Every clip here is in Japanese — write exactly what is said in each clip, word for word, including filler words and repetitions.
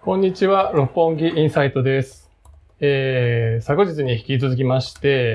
こんにちは、六本木インサイトです。えー、昨日に引き続きまして、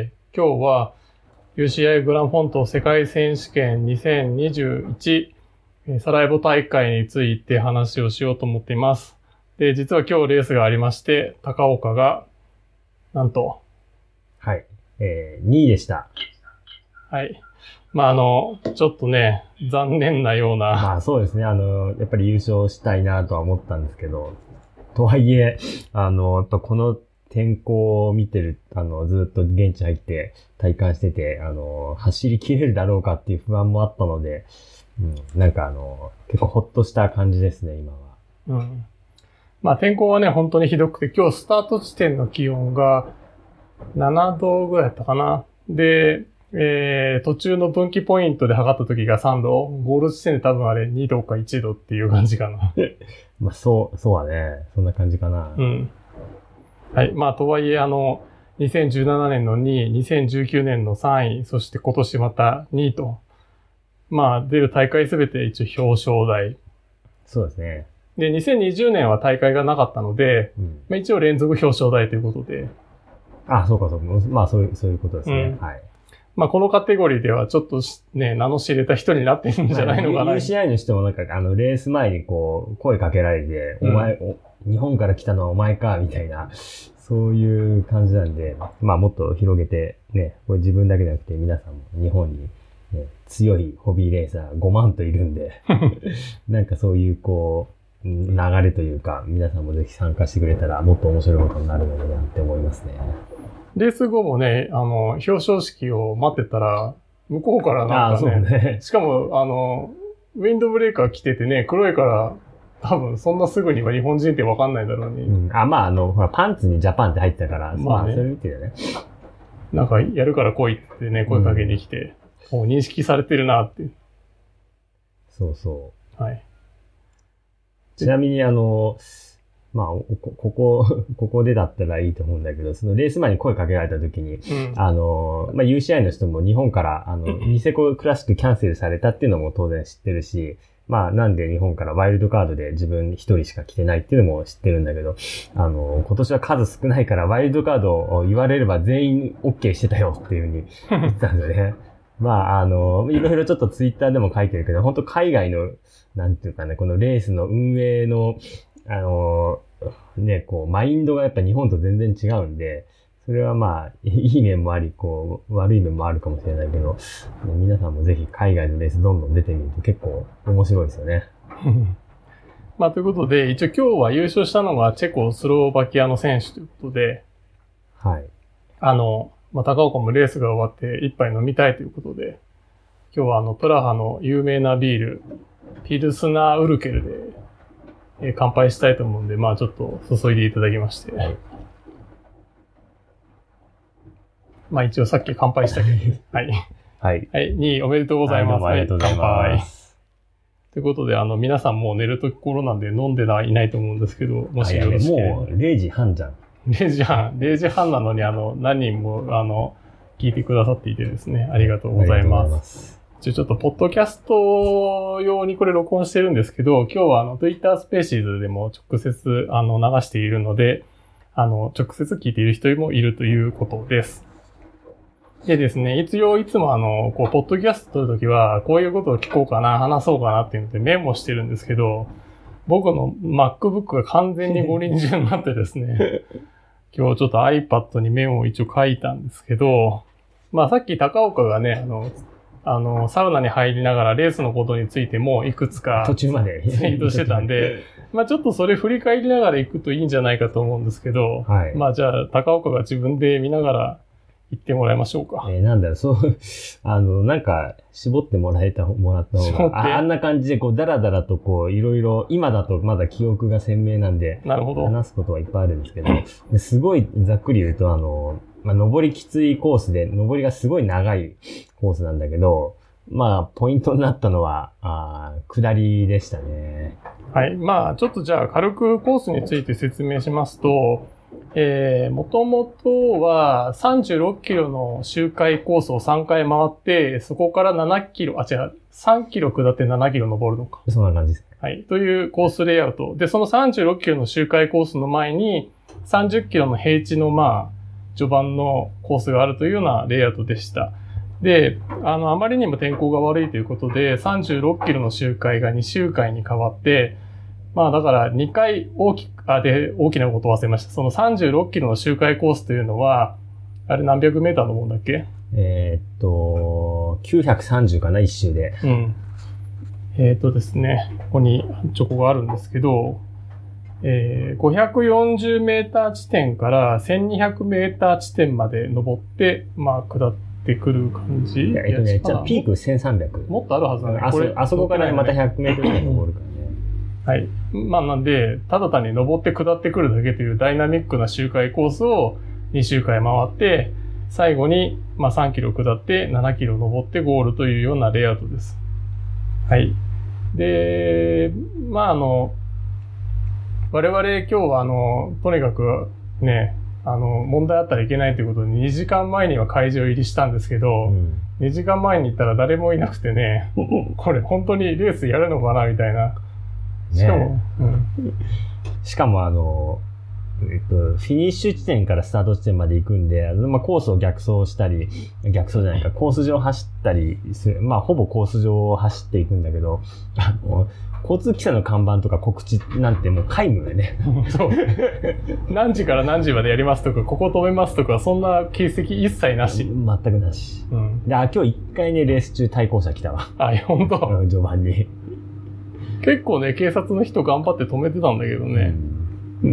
今日は ユーシーアイ グランフォント世界選手権にせんにじゅういちサラエボ大会について話をしようと思っています。で、実は今日レースがありまして、高岡が、なんと。 はい、えー、にいでした。 はい。まあ、あの、ちょっとね、残念なような。 まあそうですね、あの、やっぱり優勝したいなとは思ったんですけど、とはいえ、あの、やっぱこの天候を見てる、あの、ずっと現地入って体感してて、あの、走り切れるだろうかっていう不安もあったので、うん、なんかあの、結構ほっとした感じですね、今は。 うん。まあ天候はね、本当にひどくて、今日スタート地点の気温がななどぐらいだったかな。で、えー、途中の分岐ポイントで測った時がさんど、ゴール地点で多分あれにどかいちどっていう感じかな。 まあそう、そうだね。そんな感じかな。 うん。はい。まあとはいえ、あの、にせんじゅうななねんのにい、にせんじゅうきゅうねんのさんい、そして今年またにいと。まあ出る大会すべて一応表彰台。 そうですね。 で、にせんにじゅうねんは大会がなかったので、うん、まあ、一応連続表彰台ということで。 ああ、そうかそうか。まあそういう、そういうことですね。うん、はい。 まあこのカテゴリーではちょっとね、名の知れた人になってるんじゃないのかな。 ユーシーアイ の人もなんかあのレース前にこう声かけられて、うん、お前お、日本から来たのはお前か、みたいな、そういう感じなんで、まあもっと広げてね、これ自分だけじゃなくて皆さんも日本に、ね、強いホビーレーサーごまんといるんで、なんかそういうこう、流れというか、皆さんもぜひ参加してくれたらもっと面白いことになるのでなって思いますね。 レース後もね、あの、表彰式を待ってたら、向こうからなんかね、 ねしかも、あの、ウィンドブレーカー着ててね、黒いから、多分そんなすぐには日本人ってわかんないだろうに。 うん、あ、まああの、ほら、パンツにジャパンって入ってたから、まあ、ね、そういう意味でね。 なんか、やるから来いってね、声かけに来て、うん、もう認識されてるなって。 そうそう。 はい。 ちなみにあの、まあ、ここ、ここでだったらいいと思うんだけど、そのレース前に声かけられた時に、うん、あの、まあ、ユーシーアイ の人も日本から、あの、ニセコクラシックキャンセルされたっていうのも当然知ってるし、まあ、なんで日本からワイルドカードで自分一人しか来てないっていうのも知ってるんだけど、あの、今年は数少ないからワイルドカードを言われれば全員 OK してたよっていうふうに言ってたんだよね。まあ、あの、いろいろちょっとツイッターでも書いてるけど、本当海外の、なんていうかね、このレースの運営の、あの、ね、こう、マインドがやっぱ日本と全然違うんで、それはまあ、いい面もあり、こう、悪い面もあるかもしれないけど、皆さんもぜひ海外のレースどんどん出てみると結構面白いですよね。 まあ、ということで、一応今日は優勝したのがチェコ、スロバキアの選手ということで、 はい。 あの、まあ、高岡もレースが終わって一杯飲みたいということで、今日はあの、プラハの有名なビール、ピルスナーウルケルで、えー、乾杯したいと思うんで、まあちょっと注いでいただきまして。はい、まあ一応さっき乾杯したけど、はい。 はい。 はい。にいおめでとうございます。 はい、ありがとうございます。 ということで、あの、皆さんもう寝るところなんで飲んでないないと思うんですけど、もしよろしければ。 もうれいじはんじゃん。 れいじはん、れいじはんなのに、あの、何人も、あの、聞いてくださっていてですね、ありがとうございます。ありがとうございます。ちょっと、ポッドキャスト用にこれ録音してるんですけど、今日はあの、Twitter Spaces でも直接、あの、流しているので、あの、直接聞いている人もいるということです。でですね、一応いつもあの、こう、ポッドキャスト撮るときは、こういうことを聞こうかな、話そうかなっていうのでメモしてるんですけど、僕の MacBook が完全に五輪中になってですね、今日ちょっと iPad にメモを一応書いたんですけど、まあさっき高岡がね、あの、あの、サウナに入りながらレースのことについてもいくつか途中までツイートしてたんで、まあちょっとそれ振り返りながら行くといいんじゃないかと思うんですけど、はい、まあじゃあ高岡が自分で見ながら言ってもらいましょうか。 えー、なんだろう、そう、あの、なんか、絞ってもらえた、もらった方が、あ、あんな感じでこう、だらだらとこう、いろいろ、今だとまだ記憶が鮮明なんで、 なるほど。 話すことはいっぱいあるんですけど、すごいざっくり言うと、あの、まあ、登りきついコースで、登りがすごい長いコースなんだけど、まあ、ポイントになったのは、あ下りでしたね。 はい。まあ、ちょっとじゃあ、軽くコースについて説明しますと、えー、もともとはさんじゅうろっキロの周回コースをさんかい回って、そこからななキロ、あ、違う、さんキロ下ってななキロ登るのか。 そんな感じですね。 はい。というコースレイアウト。で、そのさんじゅうろっキロの周回コースの前に、さんじゅっキロの平地のまあ、序盤のコースがあるというようなレイアウトでした。で、あの、あまりにも天候が悪いということで、さんじゅうろっキロの周回がに周回に変わって、まあだからにかい大きく、あ、で、大きなことを忘れました。そのさんじゅうろっキロの周回コースというのは、あれ何百メーターのもんだっけ？ えー、っと、きゅうひゃくさんじゅうかな、一周で。 うん。えー、っとですね、ここにチョコがあるんですけど、えー、ごひゃくよんじゅうメーター地点からせんにひゃくメーター地点まで登って、まあ下ってくる感じ。 いや、えっとね、じゃあピークせんさんびゃく。 もっとあるはずだね。 あそ、あそこからまたひゃくメートルぐらい登るからね。 はい。まあなんで、ただ単に登って下ってくるだけというダイナミックな周回コースをに周回回って、最後にまあさんキロ下ってななキロ登ってゴールというようなレイアウトです。はい。で、まああの、我々今日はあの、とにかくね、あの、問題あったらいけないということでにじかんまえには会場入りしたんですけど、うん、にじかんまえに行ったら誰もいなくてね、これ本当にレースやるのかなみたいな。しかも、ねうん、 しかもあの、えっと、フィニッシュ地点からスタート地点まで行くんで、まあ、コースを逆走したり、逆走じゃないか、コース上走ったりする、まあ、ほぼコース上を走っていくんだけど、あの交通規制の看板とか告知なんてもう皆無でね。 そう。何時から何時までやりますとか、ここ止めますとか、そんな形跡一切なし。 全くなし。うん、で、あ、今日一回ね、レース中対向車来たわ。 あ、本当。 序盤に。 結構ね、警察の人頑張って止めてたんだけどね。うん、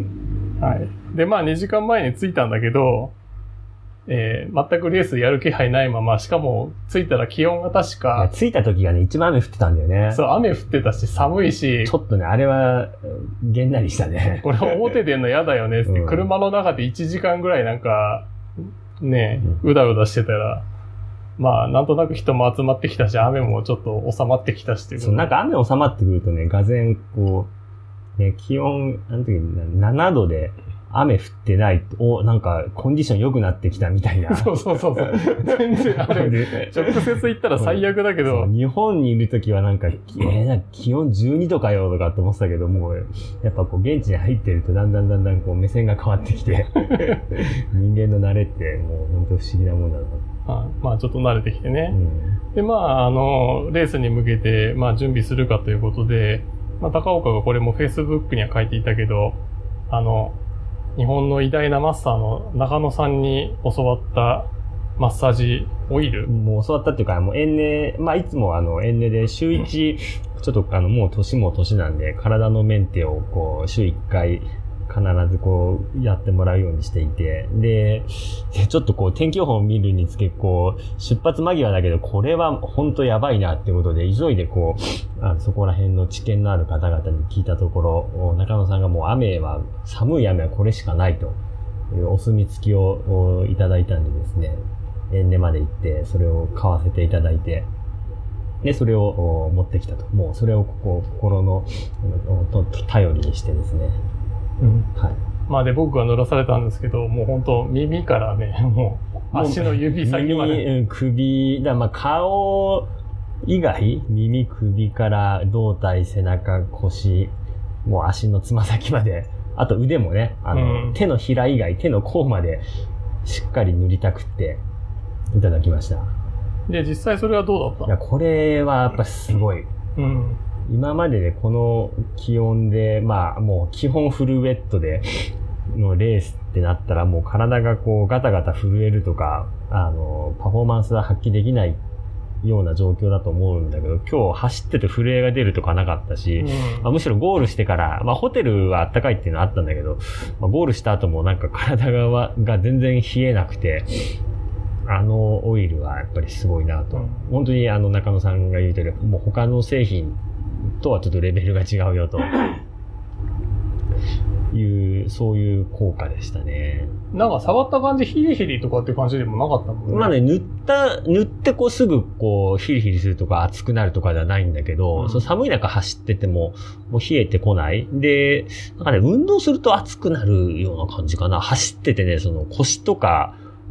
はい。で、まあにじかんまえに着いたんだけど、えー、全くレースやる気配ないまま、しかも着いたら気温が確か。 着いた時がね、一番雨降ってたんだよね。 そう、雨降ってたし、寒いし。 ちょっとね、あれは、げんなりしたね。 これ表出んの嫌だよねって、うん、車の中でいちじかんぐらいなんか、ね、うだうだしてたら、まあ、なんとなく人も集まってきたし、雨もちょっと収まってきたしっていう。 そう、なんか雨収まってくるとね、がぜん、こう、ね、気温、あの時ななどで、雨降ってない、お、なんか、コンディション良くなってきたみたいな。 そうそうそうそう。全然あれ、直接行ったら最悪だけど。 日本にいるときはなんか、えー、なんか気温じゅうにどかよとかって思ってたけど、もう、やっぱこう、現地に入ってるとだんだんだんだんこう、目線が変わってきて、人間の慣れってもう本当不思議なもんだな。 あまあちょっと慣れてきてね。うん、で、まああの、レースに向けて、まあ準備するかということで、まあ高岡がこれも Facebook には書いていたけど、あの、日本の偉大なマスターの中野さんに教わったマッサージオイル。 もう教わったっていうか、もうエンネ、まあいつもあのエンネで週一、ちょっとあのもう年も年なんで、体のメンテをこう週一回必ずこうやってもらうようにしていて、で、ちょっとこう天気予報を見るにつけ、こう出発間際だけど、これは本当やばいなってことで、急いでこう、あのそこら辺の知見のある方々に聞いたところ、中野さんがもう雨は、寒い雨はこれしかないというお墨付きをいただいたんでですね、エンネまで行って、それを買わせていただいて、で、それを持ってきたと。もうそれをここ心の頼りにしてですね、 うん、はい。まあで僕が乗らされたんですけど、もう本当耳からね、もう足の指先まで。 耳、首、だまあ顔以外、耳、首から胴体、背中、腰、もう足のつま先まで、あと腕もね、あの、うん、手のひら以外、手の甲までしっかり塗りたくっていただきました。 で、実際それはどうだった？ いや、これはやっぱすごい。うん今まででこの気温で、まあもう基本フルウェットでのレースってなったらもう体がこうガタガタ震えるとか、あの、パフォーマンスは発揮できないような状況だと思うんだけど、今日走ってて震えが出るとかなかったし、うんまあ、むしろゴールしてから、まあホテルは暖かいっていうのはあったんだけど、まあ、ゴールした後もなんか体がが全然冷えなくて、あのオイルはやっぱりすごいなと。うん、本当にあの中野さんが言うとおり、もう他の製品とはちょっとレベルが違うよというそういう効果でしたね。 なんか触った感じヒリヒリとかっていう感じでもなかったもんね。 まあね塗った塗ってこうすぐこうヒリヒリするとか熱くなるとかではないんだけど、うん、その寒い中走っててももう冷えてこないで、なんかね運動すると熱くなるような感じかな。走っててねその腰とか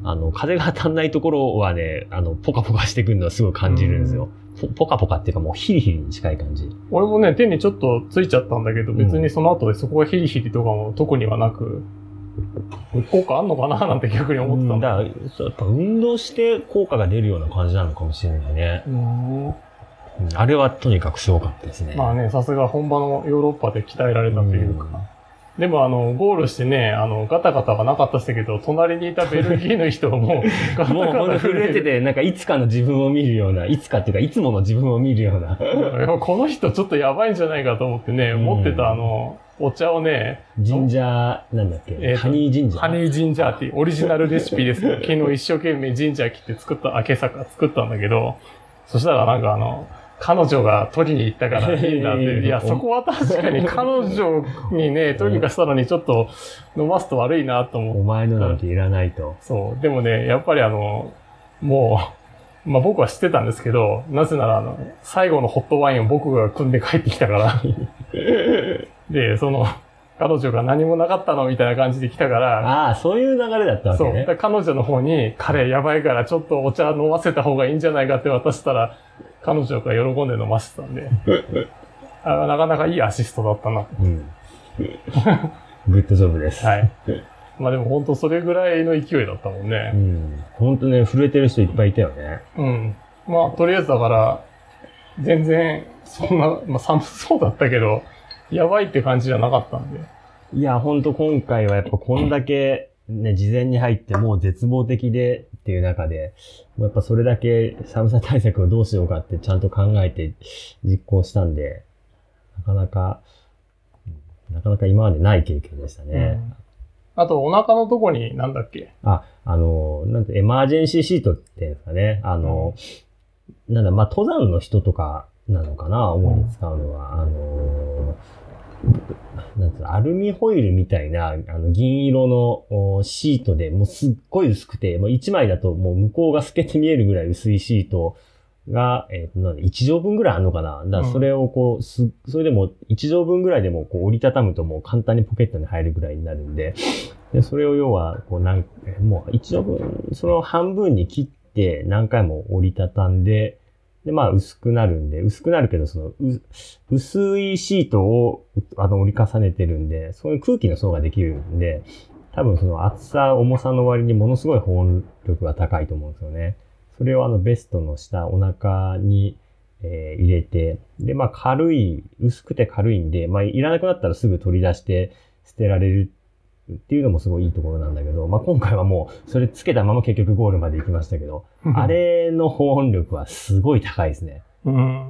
あの、風が当たんないところはね、あの、ポカポカしてくるのはすごい感じるんですよ。ポ, ポカポカっていうかもうヒリヒリに近い感じ。 俺もね、手にちょっとついちゃったんだけど、別にその後でそこがヒリヒリとかも特にはなく、効果あんのかななんて逆に思ってたんだ。 うん、だからやっぱ運動して効果が出るような感じなのかもしれないね。 うんあれはとにかくすごかったですね。 まあね、さすが本場のヨーロッパで鍛えられたというか。うんでもあの、ゴールしてね、あの、ガタガタはなかったですけど、隣にいたベルギーの人はもう、ガタガタもう震えてて、なんかいつかの自分を見るような、いつかっていうか、いつもの自分を見るような。 この人ちょっとやばいんじゃないかと思ってね、うん、持ってたあの、お茶をね、 ジンジャー、なんだっけ、えー、ハニージンジャー。 ハニージンジャーっていうオリジナルレシピですけど、昨日一生懸命ジンジャー切って作った、あけさか作ったんだけど、そしたらなんかあの、彼女が取りに行ったからいいんだって。いや、そこは確かに彼女にね、取りに行かせたのにちょっと飲ますと悪いなと思って。 お前のなんていらないと。 そう。でもね、やっぱりあの、もう、まあ僕は知ってたんですけど、なぜならあの、最後のホットワインを僕が汲んで帰ってきたから。で、その、彼女が何もなかったのみたいな感じで来たから。 ああ、そういう流れだったわけね。 そう。だ彼女の方に、彼やばいからちょっとお茶飲ませた方がいいんじゃないかって渡したら、彼女が喜んで飲ませてたんであ、なかなかいいアシストだったな。うん、 グッドジョブです。 はい。まあでも本当それぐらいの勢いだったもんね。 うん。本当ね、震えてる人いっぱいいたよね。 うん。まあとりあえずだから、全然、そんな、まあ寒そうだったけど、やばいって感じじゃなかったんで。 いや、本当今回はやっぱこんだけ、ね、事前に入ってもう絶望的でっていう中で、やっぱそれだけ寒さ対策をどうしようかってちゃんと考えて実行したんで、なかなか、なかなか今までない経験でしたね。 うん、あとお腹のとこになんだっけあ、あの、なんてエマージェンシーシートっていうんですかね。あの、うん、なんだ、まあ、登山の人とかなのかな、主に使うのは。うん、あの、なんていうの、アルミホイルみたいな、あの、銀色のシートで、もうすっごい薄くて、もう一枚だともう向こうが透けて見えるぐらい薄いシートが、えっと、なんで、一畳分ぐらいあるのかな。だからそれをこう、す、それでも一畳分ぐらいでもこう折りたたむともう簡単にポケットに入るぐらいになるんで、で、それを要は、こう、なん、もう一畳分、その半分に切って何回も折りたたんで、で、まあ、薄くなるんで、薄くなるけど、その、う、薄いシートを、あの、折り重ねてるんで、そういう空気の層ができるんで、多分その厚さ、重さの割にものすごい保温力が高いと思うんですよね。それをあの、ベストの下、お腹に、えー、入れて、で、まあ、軽い、薄くて軽いんで、まあ、いらなくなったらすぐ取り出して捨てられるっていうのもすごいいいところなんだけど、まあ、今回はもう、それつけたまま結局ゴールまで行きましたけど、あれの保温力はすごい高いですね。うん、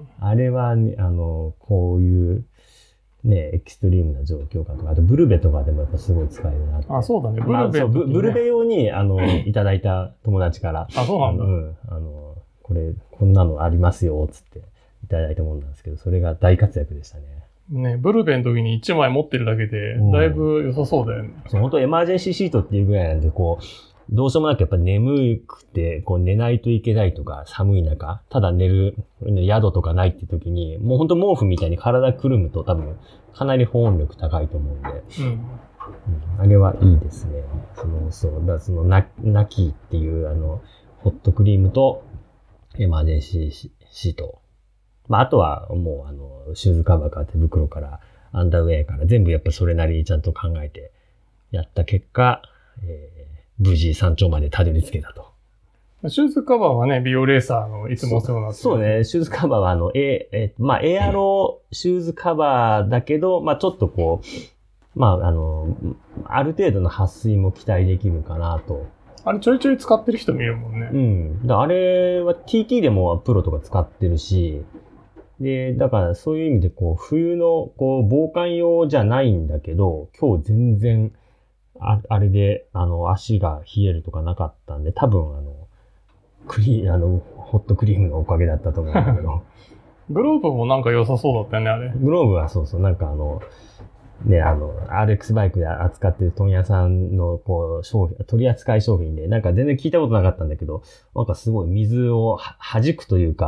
あれは、ね、あの、こういう、ね、エキストリームな状況下とか、あとブルベとかでもやっぱすごい使えるなって。 あ、そうだね。 ブルベ、ね。まあ、ブ, ブルベ用に、あの、いただいた友達から。 あ、そうなんだ。 うん。あの、これ、こんなのありますよ、つっていただいたもんなんですけど、それが大活躍でしたね。 ね、ブルベの時にいちまい持ってるだけで、だいぶ良さそうだよね。 うん、そう、本当エマージェンシーシートっていうぐらいなんで、こう、どうしようもなくやっぱ眠くて、こう寝ないといけないとか、寒い中、ただ寝る、宿とかないって時に、もうほんと毛布みたいに体くるむと多分、かなり保温力高いと思うんで。うん。うん、あれはいいですね。その、そう、だその、ナナキーっていう、あの、ホットクリームと、エマージェンシーシート。まあ、あとは、もう、あの、シューズカバーから手袋から、アンダーウェアから全部やっぱそれなりにちゃんと考えて、やった結果、えー無事山頂までたどり着けたと。 シューズカバーはね、ビオレーサーのいつもお世話になってる。 そうね、シューズカバーはあの、え、え、まあ、エアロシューズカバーだけど、まあ、ちょっとこう、まあ、あの、ある程度の撥水も期待できるかなと。 あれちょいちょい使ってる人見るもんね。 うん。だあれは ティーティー でもプロとか使ってるし、で、だからそういう意味でこう、冬のこう、防寒用じゃないんだけど、今日全然、あ, あれで、あの、足が冷えるとかなかったんで、多分、あの、クリー、あの、ホットクリームのおかげだったと思うんだけど。 グローブもなんか良さそうだったよね、あれ。 グローブはそうそう、なんかあの、ね、あの、アールエックス バイクで扱ってる問屋さんの、こう、商品、取扱い商品で、なんか全然聞いたことなかったんだけど、なんかすごい水をは弾くというか、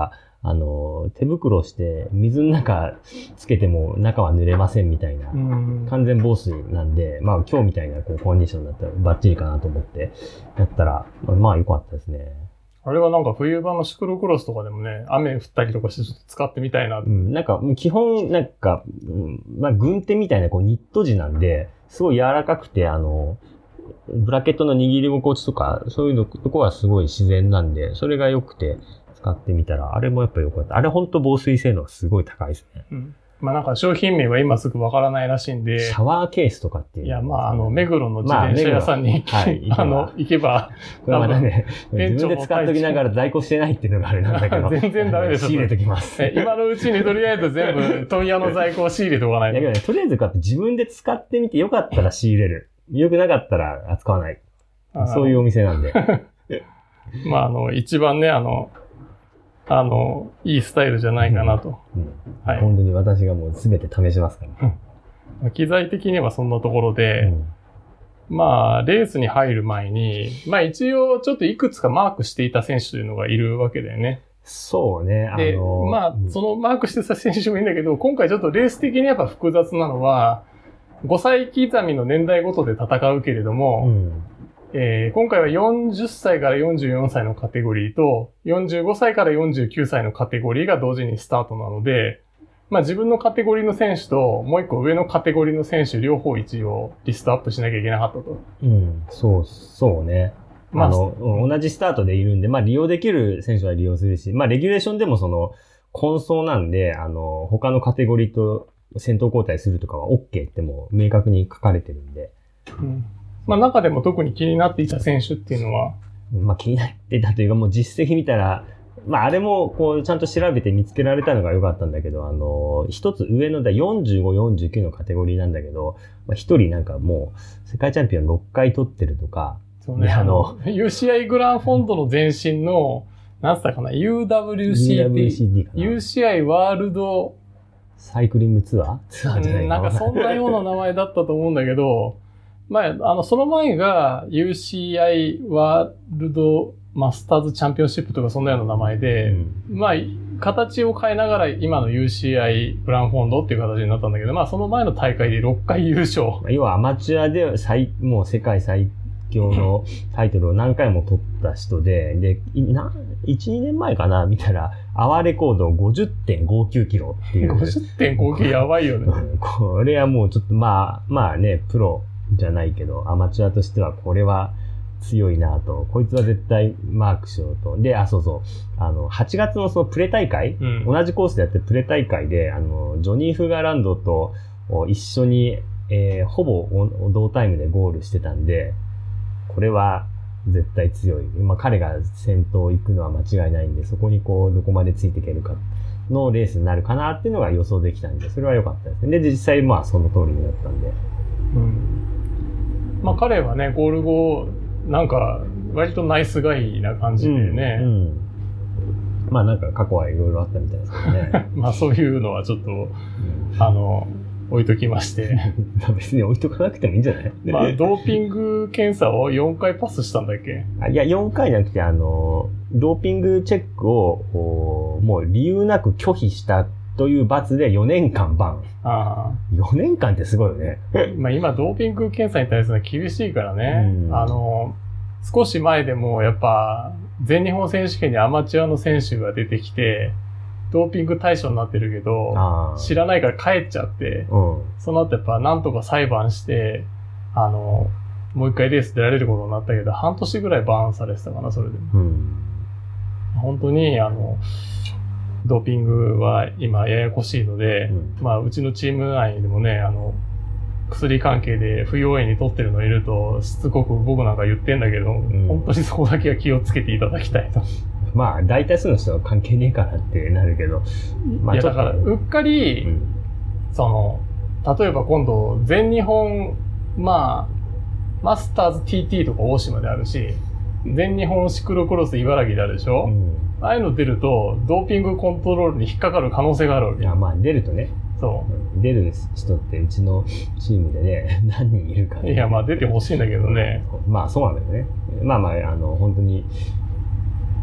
あの、手袋して水の中つけても中は濡れませんみたいな、完全防水なんで、まあ今日みたいなこうコンディションだったらバッチリかなと思ってやったら、まあ良かったですね。 あれはなんか冬場のシクロクロスとかでもね、雨降ったりとかしてちょっと使ってみたいな。 うん、なんか基本なんか、うん、まあ軍手みたいなこうニット地なんで、すごい柔らかくて、あの、ブラケットの握り心地とか、そういうのとこはすごい自然なんで、それが良くて使ってみたら、あれもやっぱ良かった。あれほんと防水性能すごい高いですね。 うん。まあなんか商品名は今すぐわからないらしいんで。 シャワーケースとかっていう。 いや、まああの、目黒の自転車屋さんに、まあ、はい、あの、行けば。 これまたね、自分で使っときながら在庫してないっていうのがあれなんだけど。 全然ダメです。 仕入れときます。 今のうちにとりあえず全部問屋の在庫を仕入れておかないと。 いやけどね、とりあえず買って自分で使ってみてよかったら仕入れる。良くなかったら扱わない。そういうお店なんで。 まああの、一番ね、あの、あの、いいスタイルじゃないかなと。 うんうんはい、本当に私がもう全て試しますから、 ね。機材的にはそんなところで、うん、まあ、レースに入る前に、まあ一応ちょっといくつかマークしていた選手というのがいるわけだよね。 そうね。あので、まあ、うん、そのマークしてた選手もいいんだけど、今回ちょっとレース的にやっぱ複雑なのは、ごさい刻みの年代ごとで戦うけれども、うんえー、今回はよんじゅっさいからよんじゅうよんさいのカテゴリーと、よんじゅうごさいからよんじゅうきゅうさいのカテゴリーが同時にスタートなので、まあ自分のカテゴリーの選手と、もう一個上のカテゴリーの選手両方一応リストアップしなきゃいけなかったと。 うん、そう、そうね。まあ、あの、同じスタートでいるんで、まあ利用できる選手は利用するし、まあレギュレーションでもその、混走なんで、あの、他のカテゴリーと先頭交代するとかは OK ってもう明確に書かれてるんで。 うんまあ中でも特に気になっていた選手っていうのはまあ気になってたというかもう実績見たら、まああれもこうちゃんと調べて見つけられたのが良かったんだけど、あの、一つ上のよんじゅうご、よんじゅうきゅうのカテゴリーなんだけど、まあ一人なんかもう世界チャンピオンろっかい取ってるとか、 そうね、あの、ユーシーアイ グランフォンドの前身の、なんつったかな、ユーダブリューシーティー、ユーダブリューシーティー かな ユーシーアイ ワールドサイクリングツアーツアーじゃないかな。なんかそんなような名前だったと思うんだけど、まあ、あの、その前が ユーシーアイ ワールドマスターズチャンピオンシップとかそんなような名前で、うん、まあ、形を変えながら今の ユーシーアイ グランフォンドっていう形になったんだけど、まあその前の大会でろっかい優勝。 要はアマチュアで最、もう世界最強のタイトルを何回も取った人で、で、な、いち、にねんまえかな見たら、アワーレコード ごじゅってんごきゅうキロっていう。 ごじゅってんごきゅうやばいよね。 これはもうちょっとまあ、まあね、プロ、じゃないけど、アマチュアとしてはこれは強いなと、こいつは絶対マークしようと。で、あ、そうそう。あの、はちがつのそのプレ大会、うん、同じコースでやってるプレ大会で、あの、ジョニー・フガランドと一緒に、えー、ほぼ同タイムでゴールしてたんで、これは絶対強い。まあ、彼が先頭行くのは間違いないんで、そこにこう、どこまでついていけるかのレースになるかなっていうのが予想できたんで、それは良かったですね。で、実際まあ、その通りになったんで。 うんまあ彼はね、ゴール後、なんか、割とナイスガイな感じでね。うんうん、 まあなんか過去はいろいろあったみたいですけどね。 まあそういうのはちょっと、うん、あの、置いときまして。 別に置いとかなくてもいいんじゃない？ まあドーピング検査をよんかいパスしたんだっけ？ あいや、よんかいじゃなくて、あの、ドーピングチェックを、もう理由なく拒否したという罰でよねんかんバン。ああ。よねんかんってすごいよね。 まあ今、ドーピング検査に対するのは厳しいからね。うん、あの、少し前でもやっぱ、全日本選手権にアマチュアの選手が出てきて、ドーピング対象になってるけど、知らないから帰っちゃって、うん、その後やっぱなんとか裁判して、あの、もう一回レース出られることになったけど、半年ぐらいバーンされてたかな、それで。うん、本当に、あの、ドーピングは今ややこしいので、うん、まあうちのチーム内でもね、あの、薬関係で不要縁に取ってるのいると、しつこく僕なんか言ってんだけど、うん、本当にそこだけは気をつけていただきたいと。 まあ大多数の人は関係ねえからってなるけど、まあいやだからうっかり、うん、その、例えば今度全日本、まあ、マスターズ ティーティー とか大島であるし、全日本シクロクロス茨城であるでしょ、うん、ああいうの出ると、ドーピングコントロールに引っかかる可能性があるわけ。 いや、まあ出るとね。 そう。 出る人ってうちのチームでね、何人いるか、ね。 いや、まあ出てほしいんだけどね。 まあそうなんだよね。まあまあ、あの、本当に、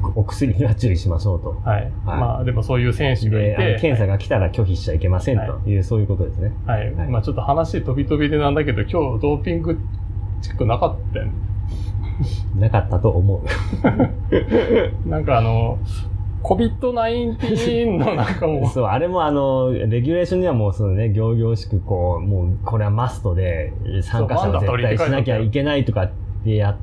お薬には注意しましょうと。 はい。はい、まあでもそういう選手がいて。 検査が来たら拒否しちゃいけませんという、はい、そういうことですね。 はい。はい、まあちょっと話飛び飛びでなんだけど、今日ドーピングチェックなかったよね。 なかったと思う。なんかあの、コビッドナインティーン のなんかもう。 そう、あれもあの、レギュレーションにはもうそのね、行々しくこう、もうこれはマストで参加者は絶対しなきゃいけないとかってやって、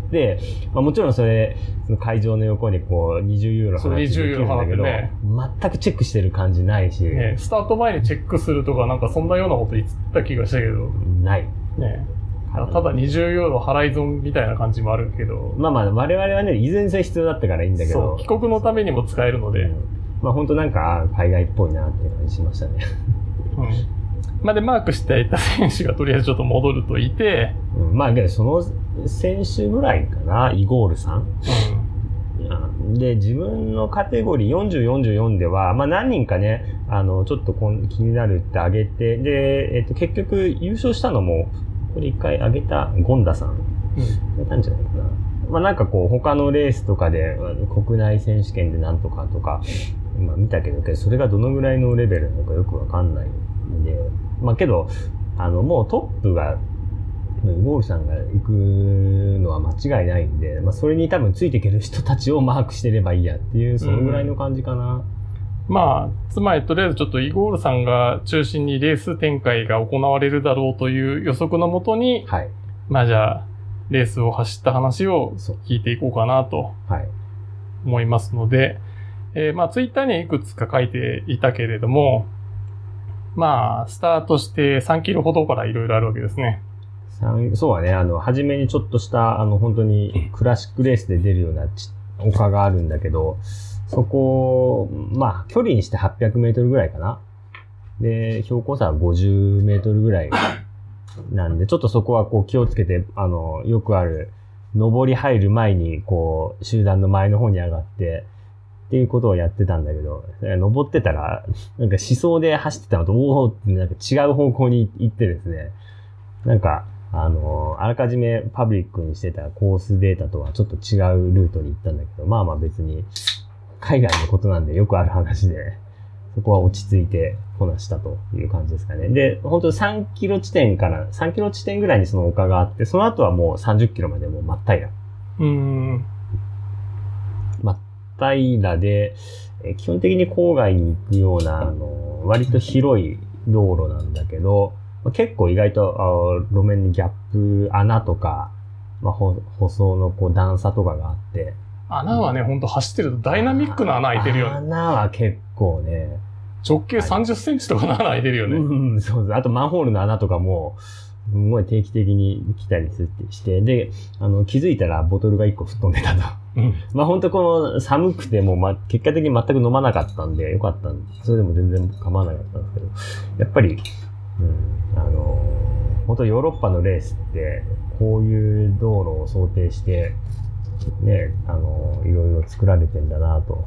まあ、もちろんそれ、その会場の横にこうにじゅうユーロ払ってできるんだけど、ね、全くチェックしてる感じないし、 ね。スタート前にチェックするとかなんかそんなようなこと言った気がしたけど。 ない。 ね。ただにじゅうユーロ払い損みたいな感じもあるけど。 まあまあ、我々はね、いずれにせよ必要だったからいいんだけど。 そう、帰国のためにも使えるので。うん、 まあ本当なんか、海外っぽいなっていう感じしましたね。 うん。まあで、マークしていた選手がとりあえずちょっと戻るといて。 うん、まあ、その選手ぐらいかな、イゴールさん。うん。で、自分のカテゴリーよんじゅう、よんじゅうよんでは、まあ何人かね、あの、ちょっとこん気になるってあげて、で、えっと、結局優勝したのも、これ一回上げたゴンダさん。うん。なんじゃないかな。まあなんかこう他のレースとかで国内選手権でなんとかとか、まあ見たけど、それがどのぐらいのレベルなのかよくわかんないんで、まあけど、あのもうトップが、イゴールさんが行くのは間違いないんで、まあそれに多分ついていける人たちをマークしてればいいやっていう、そのぐらいの感じかな。 うん、まあ、つまりとりあえずちょっとイゴールさんが中心にレース展開が行われるだろうという予測のもとに、はい、まあじゃあ、レースを走った話を聞いていこうかなと思いますので、はい、えー、まあツイッターにはいくつか書いていたけれども、まあスタートしてさんキロほどからいろいろあるわけですね。 そうはね、あの、初めにちょっとした、あの、本当にクラシックレースで出るような丘があるんだけど、そこ、まあ、距離にしてはっぴゃくメートルぐらいかな。で、標高差はごじゅうメートルぐらいなんで、ちょっとそこはこう気をつけて、あの、よくある、登り入る前に、こう、集団の前の方に上がって、っていうことをやってたんだけど、登ってたら、なんか思想で走ってたのと、おーってなんか違う方向に行ってですね、なんか、あの、あらかじめパブリックにしてたコースデータとはちょっと違うルートに行ったんだけど、まあまあ別に、海外のことなんでよくある話で、そこは落ち着いてこなしたという感じですかね。で、本当さんキロ地点から、さんキロ地点ぐらいにその丘があって、その後はもうさんじゅっキロまでもう真っ平ら。 うーん。 真っ平らで、え基本的に郊外に行くような、あの、割と広い道路なんだけど、結構意外と路面にギャップ、穴とか、まあ、舗装のこう段差とかがあって。 穴はね、ほんと走ってるとダイナミックな穴開いてるよね。 穴は結構ね。 直径さんじゅっセンチとかの穴開いてるよね。 うん、そうそう。あとマンホールの穴とかも、すごい定期的に来たりして、で、あの、気づいたらボトルがいっこ吹っ飛んでたと。うん、まあ本当この寒くても、まあ結果的に全く飲まなかったんでよかったんで、それでも全然構わなかったんですけど、やっぱり、うん、あの、本当ヨーロッパのレースって、こういう道路を想定して、ね、あの、いろいろ作られてんだなと。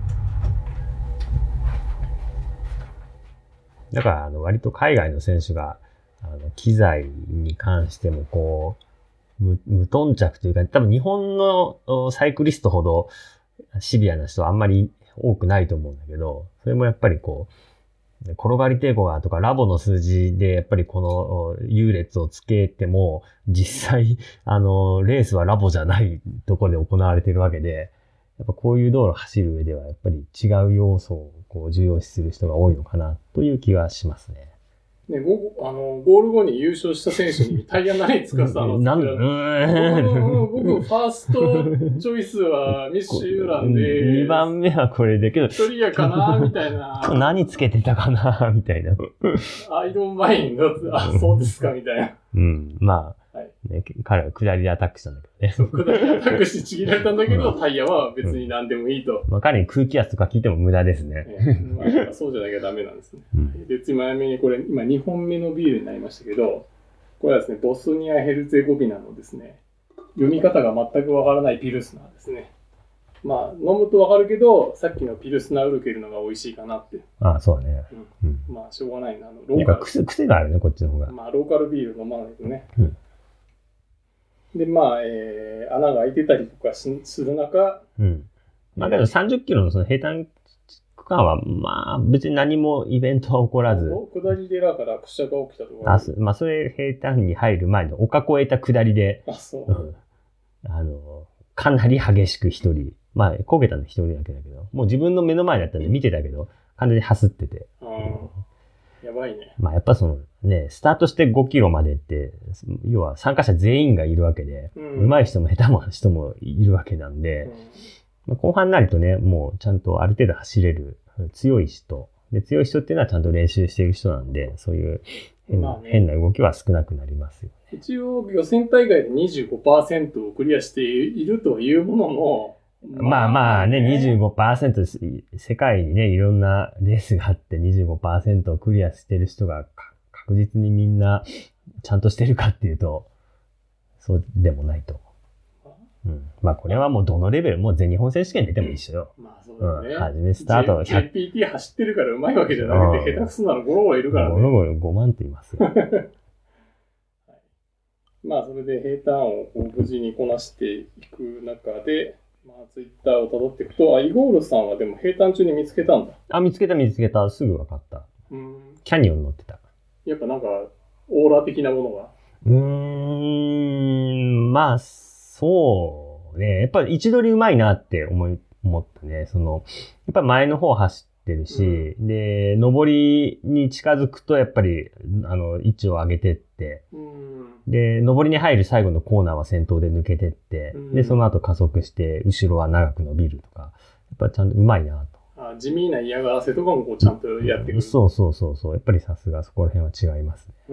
だから、あの、割と海外の選手が、あの、機材に関しても、こう、無、無頓着というか、多分日本のサイクリストほどシビアな人はあんまり多くないと思うんだけど、それもやっぱりこう、転がり抵抗がとかラボの数字でやっぱりこの優劣をつけても、実際、あの、レースはラボじゃないところで行われているわけで、やっぱこういう道路を走る上ではやっぱり違う要素をこう重要視する人が多いのかなという気がしますね。 ね、僕、あの、ゴール後に優勝した選手にタイヤ何使ってたのなんで僕、ファーストチョイスはミッシューランで、 にばんめはこれでけど、 トリアかなみたいな。 何つけてたかなみたいな。 アイドンマインド、あ、そうですかみたいな。 うん、まあ、はい、ね、彼は下りでアタックしたんだけどね。 そう、下りでアタックしてちぎられたんだけど、うん、タイヤは別に何でもいいと。 うん、まあ彼に空気圧とか聞いても無駄ですね。 ね、まあ、そうじゃなきゃダメなんですね。うん、で、つまみにこれ、今にほんめのビールになりましたけど、これはですね、ボスニア・ヘルツェゴビナのですね、読み方が全くわからないピルスナーですね。まあ、飲むとわかるけど、さっきのピルスナーウルケルのが美味しいかなって。 ああ、そうだね。 うん。まあ、しょうがないな。あのローカル。 癖、癖があるね、こっちの方が。 まあ、ローカルビール飲まないとね。うん。で、まあ、えー、穴が開いてたりとかする中、うん。 まあけどさんじゅっキロのその平坦区間は、まあ別に何もイベントは起こらず。 下りでだから落車が起きたとか。 あ、まあそれ平坦に入る前の丘越えた下りで。 あ、そう。うん、 あの、かなり激しく一人。まあ焦げたの一人だけだけど。もう自分の目の前だったんで見てたけど、完全に走ってて。 うん、やばいね。 まあやっぱそのね、スタートしてごキロまでって、要は参加者全員がいるわけで、うん、上手い人も下手な人もいるわけなんで、うん、まあ、後半になるとね、もうちゃんとある程度走れる強い人。で、強い人っていうのはちゃんと練習している人なんで、そういう変な、まあね、変な動きは少なくなりますよね。 一応予選大会で にじゅうごパーセント をクリアしているというものの、 まあまあね、にじゅうごパーセント、世界にね、いろんなレースがあって にじゅうごパーセント をクリアしてる人が確実にみんなちゃんとしてるかっていうと、そうでもないと。うん、まあこれはもうどのレベル、もう全日本選手権出ても一緒よ。 まあそうだね。 うん、初めスタート。 ジェイピーティー 走ってるから上手いわけじゃなくて、下手くそなのゴロゴロいるからね。 ゴロゴロごまんっています。はい、 まあそれで平坦を無事にこなしていく中で、まあツイッターを辿っていくと、あ、イゴールさんはでも平坦中に見つけたんだ。 あ、見つけた見つけた。すぐ分かった。うん、キャニオン乗ってた。 やっぱなんか、オーラ的なものが。 うーん、まあ、そうね。やっぱり位置取りうまいなって思い、思ったね。その、やっぱ前の方走ってるし、うん、で、上りに近づくとやっぱり、あの、位置を上げてって、うん、で、上りに入る最後のコーナーは先頭で抜けてって、うん、で、その後加速して、後ろは長く伸びるとか、やっぱちゃんとうまいなと。 あ、地味な嫌がらせとかもこうちゃんとやってくる。 そうそうそうそう。やっぱりさすがそこら辺は違いますね。うん、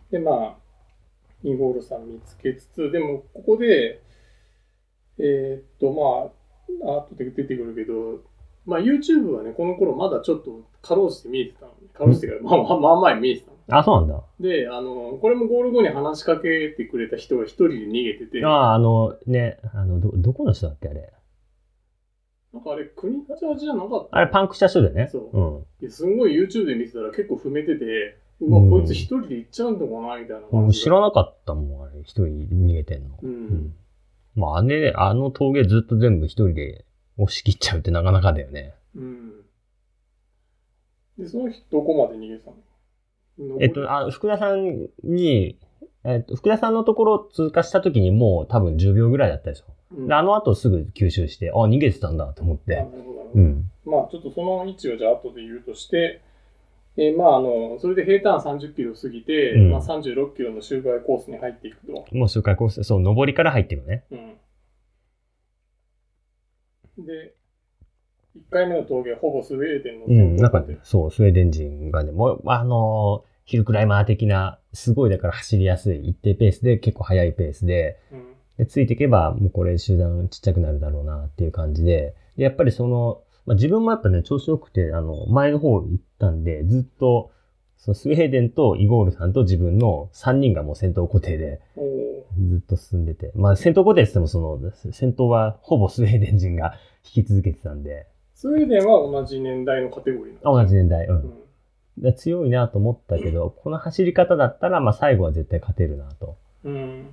で、まあ、イゴールさん見つけつつ、でもここで、えー、っと、まあ、あとで出てくるけど、まあ YouTube はね、この頃まだちょっとかろうじて見えてたの。かろうじてから、まあまあ、まあ前見えてたの。 あ、そうなんだ。 で、あの、これもゴール後に話しかけてくれた人が一人で逃げてて。 ああ、あの、ね、あの、ど、どこの人だっけ、あれ。 なんかあれ、国茶じゃなかった。 あれ、パンクした人だよね。 そう。うん。すごい YouTube で見てたら結構踏めてて、うわ、うん、こいつ一人で行っちゃうんのかなみたいな感じ。 知らなかったもん、あれ。一人逃げてんの。うん。うん、まあ、あれ、あの峠ずっと全部一人で押し切っちゃうってなかなかだよね。うん。 で、その人どこまで逃げてたの？ えっと、あ、福田さんに、えっと、福田さんのところを通過した時にもう多分じゅうびょうぐらいだったでしょ。うん、であの後すぐ吸収して、あ、逃げてたんだと思って。なるほど、なるほど。うん。 まあ、ちょっとその位置をじゃあ後で言うとして、えー、まあ、あの、それで平坦さんじゅっキロ過ぎて、うん、まあさんじゅうろっキロの周回コースに入っていくと。 もう周回コース、そう、上りから入っていくね。 うん。で、いっかいめの峠はほぼスウェーデンの先頭で、うん、なんか、そう、スウェーデン人がね、もう、あの、ヒルクライマー的な、すごいだから走りやすい、一定ペースで、結構速いペースで、うん、でついていけば、もうこれ集団ちっちゃくなるだろうなっていう感じで、で、やっぱりその、まあ、自分もやっぱね、調子良くて、あの、前の方行ったんで、ずっと、そのスウェーデンとイゴールさんと自分のさんにんがもう先頭固定で、ずっと進んでて。まあ、先頭固定って言っても、その、先頭はほぼスウェーデン人が引き続けてたんで。 スウェーデンは同じ年代のカテゴリーなんですか？同じ年代、うん。うんで強いなと思ったけど、この走り方だったら、まあ最後は絶対勝てるなと。うん。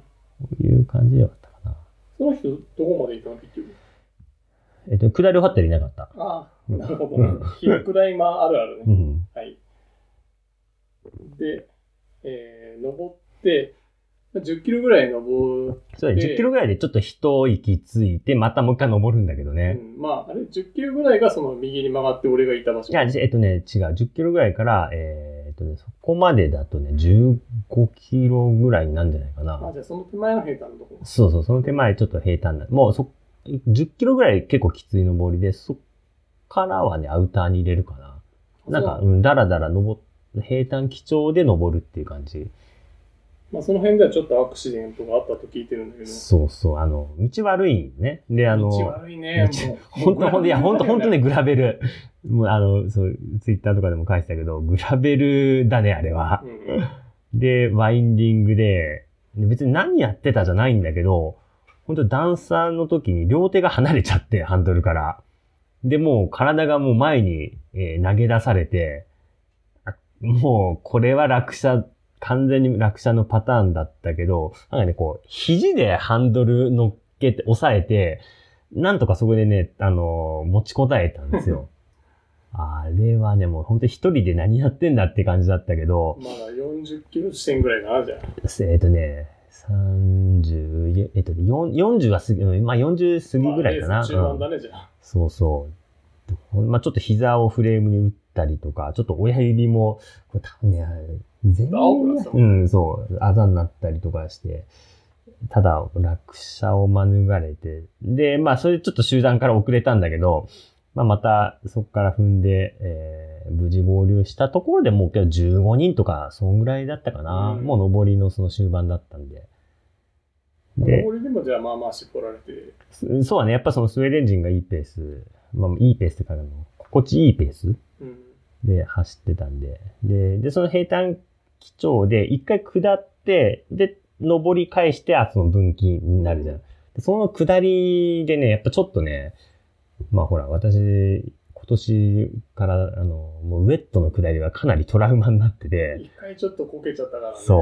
いう感じではあったかな。 その人、どこまで行ったの結局？ えっと、下り終わったらいなかった。 ああ、なるほど。ヒルクライマーあるあるね。うん、はい。で、えー、登って、じゅっキロぐらい登って。 そうだ、じゅっキロぐらいでちょっと一息ついて、またもう一回登るんだけどね。 うん、まあ、あれ、じゅっキロぐらいがその右に曲がって俺がいた場所。 いや、えっとね、違う。じゅっキロぐらいから、えー、っとね、そこまでだとね、じゅうごキロぐらいになるんじゃないかな。 あ、じゃあその手前の平坦のところ。 そうそう、その手前ちょっと平坦な。もうそ、じゅっキロぐらい結構きつい登りで、そっからはね、アウターに入れるかな。なんか、うん、だらだら登っ、平坦基調で登るっていう感じ。 まあその辺ではちょっとアクシデントがあったと聞いてるんだけど。 そうそう、あの、道悪いね。で、あの、 道悪いね。 ほんとほんと、いや、ほんとほんとね、グラベル。もうあの、そう、ツイッターとかでも書いてたけど、グラベルだね、あれは。うん、で、ワインディングで、で別に何やってたじゃないんだけど、ほんと段差の時に両手が離れちゃって、ハンドルから。で、もう体がもう前に、えー、投げ出されて、もうこれは落車、完全に落車のパターンだったけど、なんかね、こう、肘でハンドル乗っけて、押さえて、 なんとかそこでね、あのー、持ちこたえたんですよ。あれはね、もう本当に一人で何やってんだって感じだったけど。 まだよんじゅっキロ地点ぐらいかな、じゃあ。 えっとね、さんじゅう、えっと、よんじゅうは過ぎ、まあよんじゅう過ぎぐらいかな。まあ、 中盤だね、じゃあ。 そうそう。まあちょっと膝をフレームに打ったりとか、ちょっと親指も、これ多分ね、全然、うん、そう、あざになったりとかして、ただ落車を免れて、で、まあそれでちょっと集団から遅れたんだけど、まあまたそこから踏んで、えー、無事合流したところでもう今日じゅうごにんとか、そんぐらいだったかな。うん、もう上りのその終盤だったんで。 で、上りでもじゃあまあまあ絞られて。 そうだね。やっぱそのスウェーデン人がいいペース、まあいいペースってからの、心地いいペースで走ってたんで。で、で、その平坦基調で一回下って、で、上り返して、あ、その分岐になるじゃん。でその下りでね、やっぱちょっとね、まあほら、私、今年から、あの、もうウェットの下りはかなりトラウマになってて。 一回ちょっとこけちゃったからね。 そう。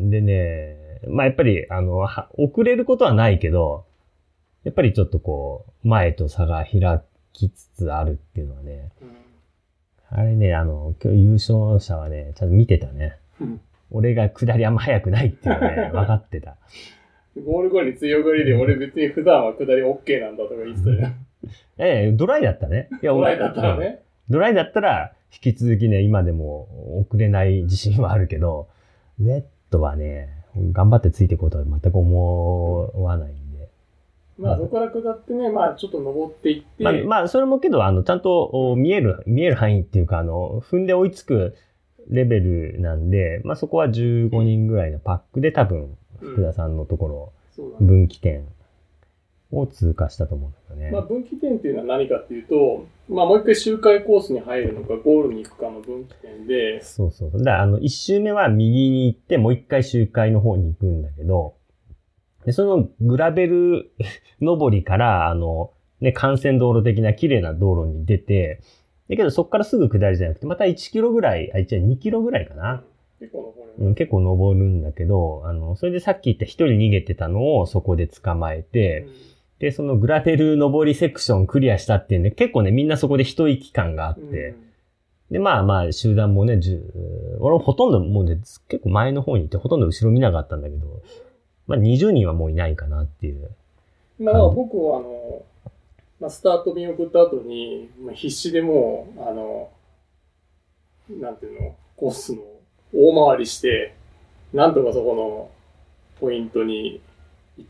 でね、まあやっぱり、あの、遅れることはないけど、やっぱりちょっとこう、前と差が開きつつあるっていうのはね、うん、あれね、あの、今日優勝者はね、ちゃんと見てたね。うん、俺が下りあんま速くないっていうのね、分かってた。 ゴール後に強がりで、俺別に普段は下り OK なんだとか言ってたじゃん。 ええ、ドライだったね。 いや、ドライだったらね。 ドライだったら、引き続きね、今でも遅れない自信はあるけど、ウェットはね、頑張ってついていくことは全く思わないんで。 まあ、そこから下ってね、まあ、ちょっと登っていって。 まあ、まあ、それもけど、あの、ちゃんと見える、見える範囲っていうか、あの、踏んで追いつくレベルなんで、まあ、そこはじゅうごにんぐらいのパックで多分、福田さんのところ、うん、分岐点を通過したと思うんだよね。 まあ、分岐点っていうのは何かっていうと、まあ、もう一回周回コースに入るのか、ゴールに行くかの分岐点で。 そうそうそう。だから、あの、一周目は右に行って、もう一回周回の方に行くんだけど、で、そのグラベル登りから、あの、ね、幹線道路的な綺麗な道路に出て、だけどそこからすぐ下りじゃなくて、またいちキロぐらい、あ、一応にキロぐらいかな。 結構登る、うん。結構登るんだけど、あの、それでさっき言った一人逃げてたのをそこで捕まえて、うん、で、そのグラベル登りセクションクリアしたっていうんで、結構ね、みんなそこで一息感があって、うん、で、まあまあ、集団もね、俺もほとんどもうね、結構前の方にいて、ほとんど後ろ見なかったんだけど、まあにじゅうにんはもういないかなっていう。 まあ僕はあの、まあ、スタート見送った後に、まあ、必死でもう、あの、なんていうの、コースの大回りして、なんとかそこのポイントに行って、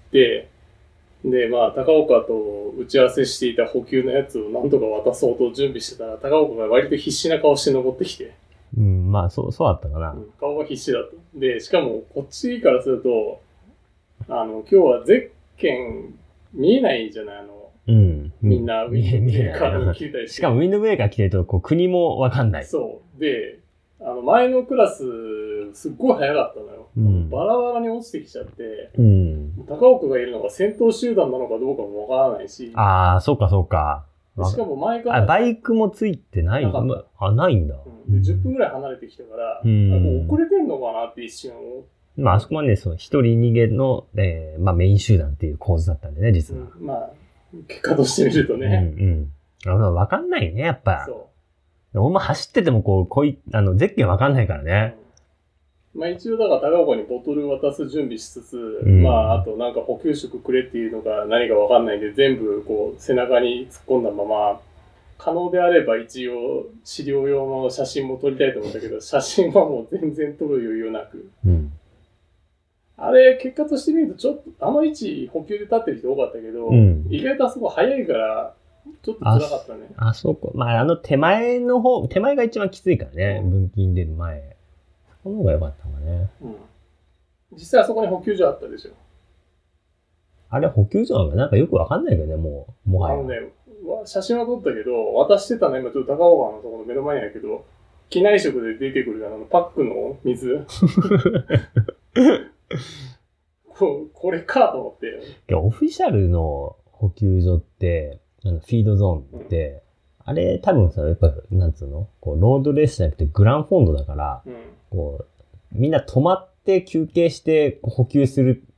で、まあ、高岡と打ち合わせしていた補給のやつをなんとか渡そうと準備してたら、高岡が割と必死な顔して登ってきて。 うん、まあ、そう、そうだったかな。うん、 顔が必死だった。で、しかも、こっちからすると、あの、今日はゼッケン見えないじゃない、あの、うん、みんなウィンドブレーカーを着てたりして。 しかもウィンドブレーカー着てると、こう、国もわかんない。 そう。で、あの、前のクラス、すっごい速かったのよ。うん、バラバラに落ちてきちゃって、うん、高岡がいるのが先頭集団なのかどうかもわからないし。 ああ、そうかそうか。 しかも前から。 あ、バイクもついてないの？あ、ないんだ、 うんで。じゅっぷんぐらい離れてきたから、うん、遅れてんのかなって一瞬思って。 まあ、あそこまでその一人逃げの、えー、まあメイン集団っていう構図だったんでね、実は。 うん、まあ、結果として見るとね。 うんうん。わかんないね、やっぱ。そう。俺も走っててもこう、こい、あの、ゼッケンわかんないからね。 うん、まあ一応だから高岡にボトル渡す準備しつつ、うん、まああとなんか補給食くれっていうのが何かわかんないんで、全部こう背中に突っ込んだまま、可能であれば一応資料用の写真も撮りたいと思ったけど、写真はもう全然撮る余裕なく。うんあれ、結果として見ると、ちょっと、あの位置、補給で立ってる人多かったけど、うん、意外とあそこ早いから、ちょっと辛かったね。 あ、あそこ。まあ、あの手前の方、手前が一番きついからね、うん、分岐に出る前。その方が良かったんだね。うん。 実際あそこに補給所あったでしょ。 あれ、補給所なんかなんかよくわかんないけどね、もう、もはや。 あのね、写真は撮ったけど、渡してたの今ちょっと高岡のところの目の前にあるけど、機内食で出てくるあのパックの水。こ, これかと思って。 いや、オフィシャルの補給所って、あのフィードゾーンって、うん、あれ多分さ、やっぱ、なんつうのこう、ロードレースじゃなくてグランフォンドだから、うん、こう、みんな止まって休憩して補給する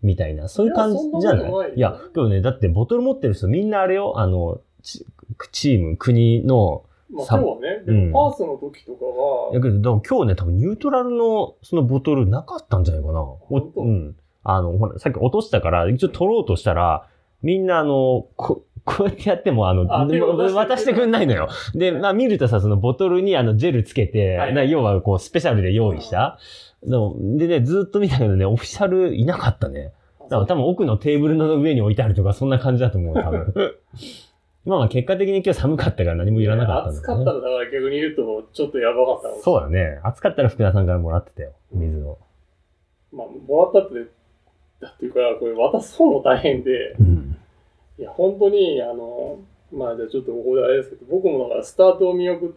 みたいな、そういう感じじゃない？いや、いやでもね、だってボトル持ってる人みんなあれよ、あの、チ, チーム、国の、 まあ今日はね、でもパースの時とかは、 うん、だけど、今日ね、多分ニュートラルのそのボトルなかったんじゃないかな。うん。あの、ほら、さっき落としたから、一応取ろうとしたら、みんなあの、こ、こうやってやっても、あの、あ渡してくんないのよ。で、まあ見るとさ、そのボトルにあのジェルつけて、はい、要はこうスペシャルで用意した。でね、ずっと見たけどね、オフィシャルいなかったね。だから多分奥のテーブルの上に置いてあるとか、そんな感じだと思う、多分。まあまあ結果的に今日寒かったから何もいらなかったんだ、ね、 暑かったらだから逆に言うとちょっとやばかったの。 そうだね。暑かったら福田さんからもらってたよ、水を。 まあ、もらったって、だっていうか、これ渡す方も大変で、うん、いや、本当に、あの、まあじゃあちょっとここであれですけど、僕もだからスタートを見送って、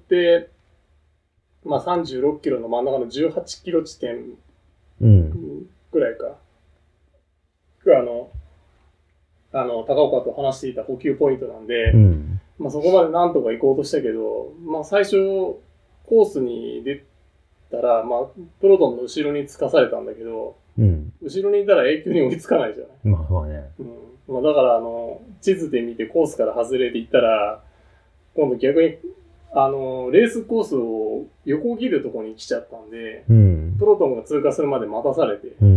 まあさんじゅうろっキロの真ん中のじゅうはちキロ地点ぐらいか。うん、あの、あの、高岡と話していた補給ポイントなんで、うん、まあそこまでなんとか行こうとしたけど、まあ最初、コースに出たら、まあ、プロトンの後ろにつかされたんだけど、うん、後ろにいたら永久に追いつかないじゃない。 まあまあね。 うん。まあだから、あの、地図で見てコースから外れていったら、今度逆に、あの、レースコースを横切るところに来ちゃったんで、うん、プロトンが通過するまで待たされて、うん、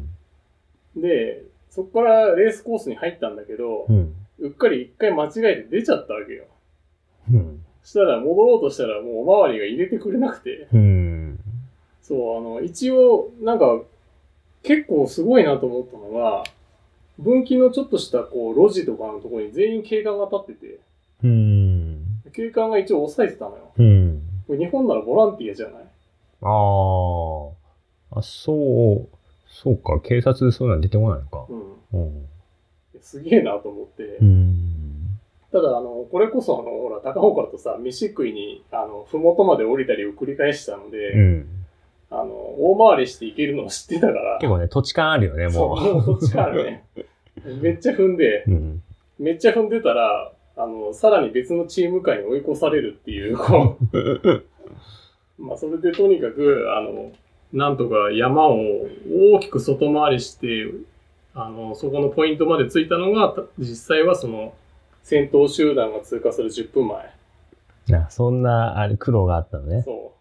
で、そこからレースコースに入ったんだけど、うん、うっかり一回間違えて出ちゃったわけよ。うん、そしたら戻ろうとしたらもうおまわりが入れてくれなくて、うん、そう、あの、一応、なんか、結構すごいなと思ったのが、分岐のちょっとしたこう路地とかのところに全員警官が立ってて、うん、警官が一応押さえてたのよ。うん、これ日本ならボランティアじゃない？ ああ、あ、そう、そうか、警察そういうの出てこないのか。うん。うん、 すげえなと思って。うん、ただ、あの、これこそ、あの、ほら、高岡とさ、飯食いに、あの、ふもとまで降りたりを繰り返したので、うん、あの、大回りして行けるのを知ってたから。 結構ね、土地感あるよね、もう。 そう、もう土地感あるね。めっちゃ踏んで、うん、めっちゃ踏んでたら、あの、さらに別のチーム会に追い越されるっていう、こう。まあ、それでとにかく、あの、なんとか山を大きく外回りして、あの、そこのポイントまで着いたのが、実際はその、先頭集団が通過するじゅっぷんまえ。 いや、そんな、あれ、苦労があったのね。 そう。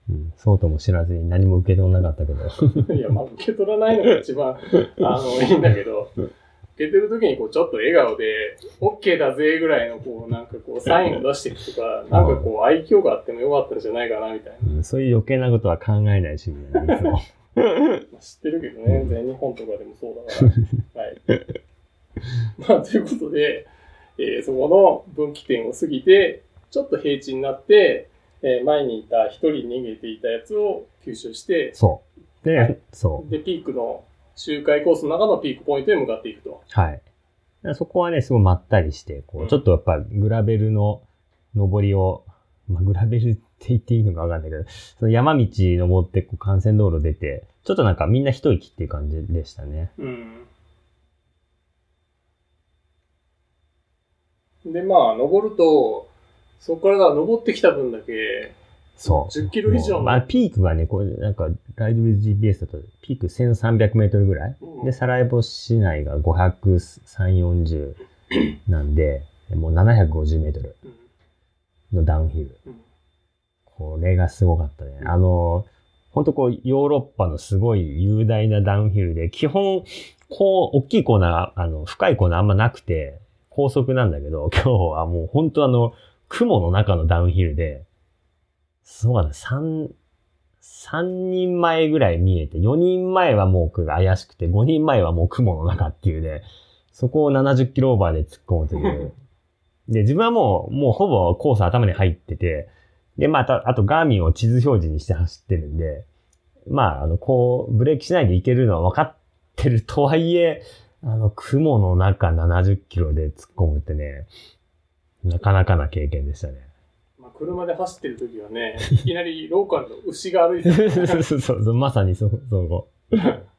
うん、そうとも知らずに何も受け取らなかったけど。 いや、まあ、受け取らないのが一番、あの、いいんだけど、受け取るときにこう、ちょっと笑顔で、OK だぜぐらいの、こう、なんかこう、サインを出していくとか、なんかこう、愛嬌があってもよかったんじゃないかな、みたいな。 うん、そういう余計なことは考えない趣味だね、いつも。 知ってるけどね、全日本とかでもそうだから。はい。まあ、ということで、えー、そこの分岐点を過ぎて、ちょっと平地になって、えー、前にいた一人逃げていたやつを吸収して、 そう。で、 はい、 そう。 で、ピークの周回コースの中のピークポイントへ向かっていくと。 はい。そこはね、すごいまったりして、こう、うん、ちょっとやっぱグラベルの上りを、まあ、グラベルって言っていいのかわかんないけど、その山道登ってこう幹線道路出て、ちょっとなんかみんな一息っていう感じでしたね。うん。 で、まあ、登ると、そこから登ってきた分だけ、 そう。 じゅっキロ以上の。 まあ、ピークがね、これ、なんか、ライドウィズ ジーピーエス だと、ピークせんさんびゃくメートルぐらい、うん、で、サラエボ市内がごひゃくさんじゅう、よんじゅうなんで、もうななひゃくごじゅうメートルのダウンヒル。うん、これがすごかったね。うん、あの、ほんとこう、ヨーロッパのすごい雄大なダウンヒルで、基本、こう、大きいコーナー、あの、深いコーナーあんまなくて、高速なんだけど、今日はもうほんとあの、雲の中のダウンヒルで、すごかった。三、三人前ぐらい見えて、四人前はもう怪しくて、五人前はもう雲の中っていうね、そこをななじゅっキロオーバーで突っ込むという。で、自分はもう、もうほぼコース頭に入ってて、で、また、あとガーミンを地図表示にして走ってるんで、まあ、あの、こう、ブレーキしないでいけるのは分かってるとはいえ、あの、雲の中ななじゅっキロで突っ込むってね、なかなかな経験でしたね。 まあ、車で走ってる時はね、いきなりローカルの牛が歩いてる、ね。 そうそうそう、まさにそう、そう。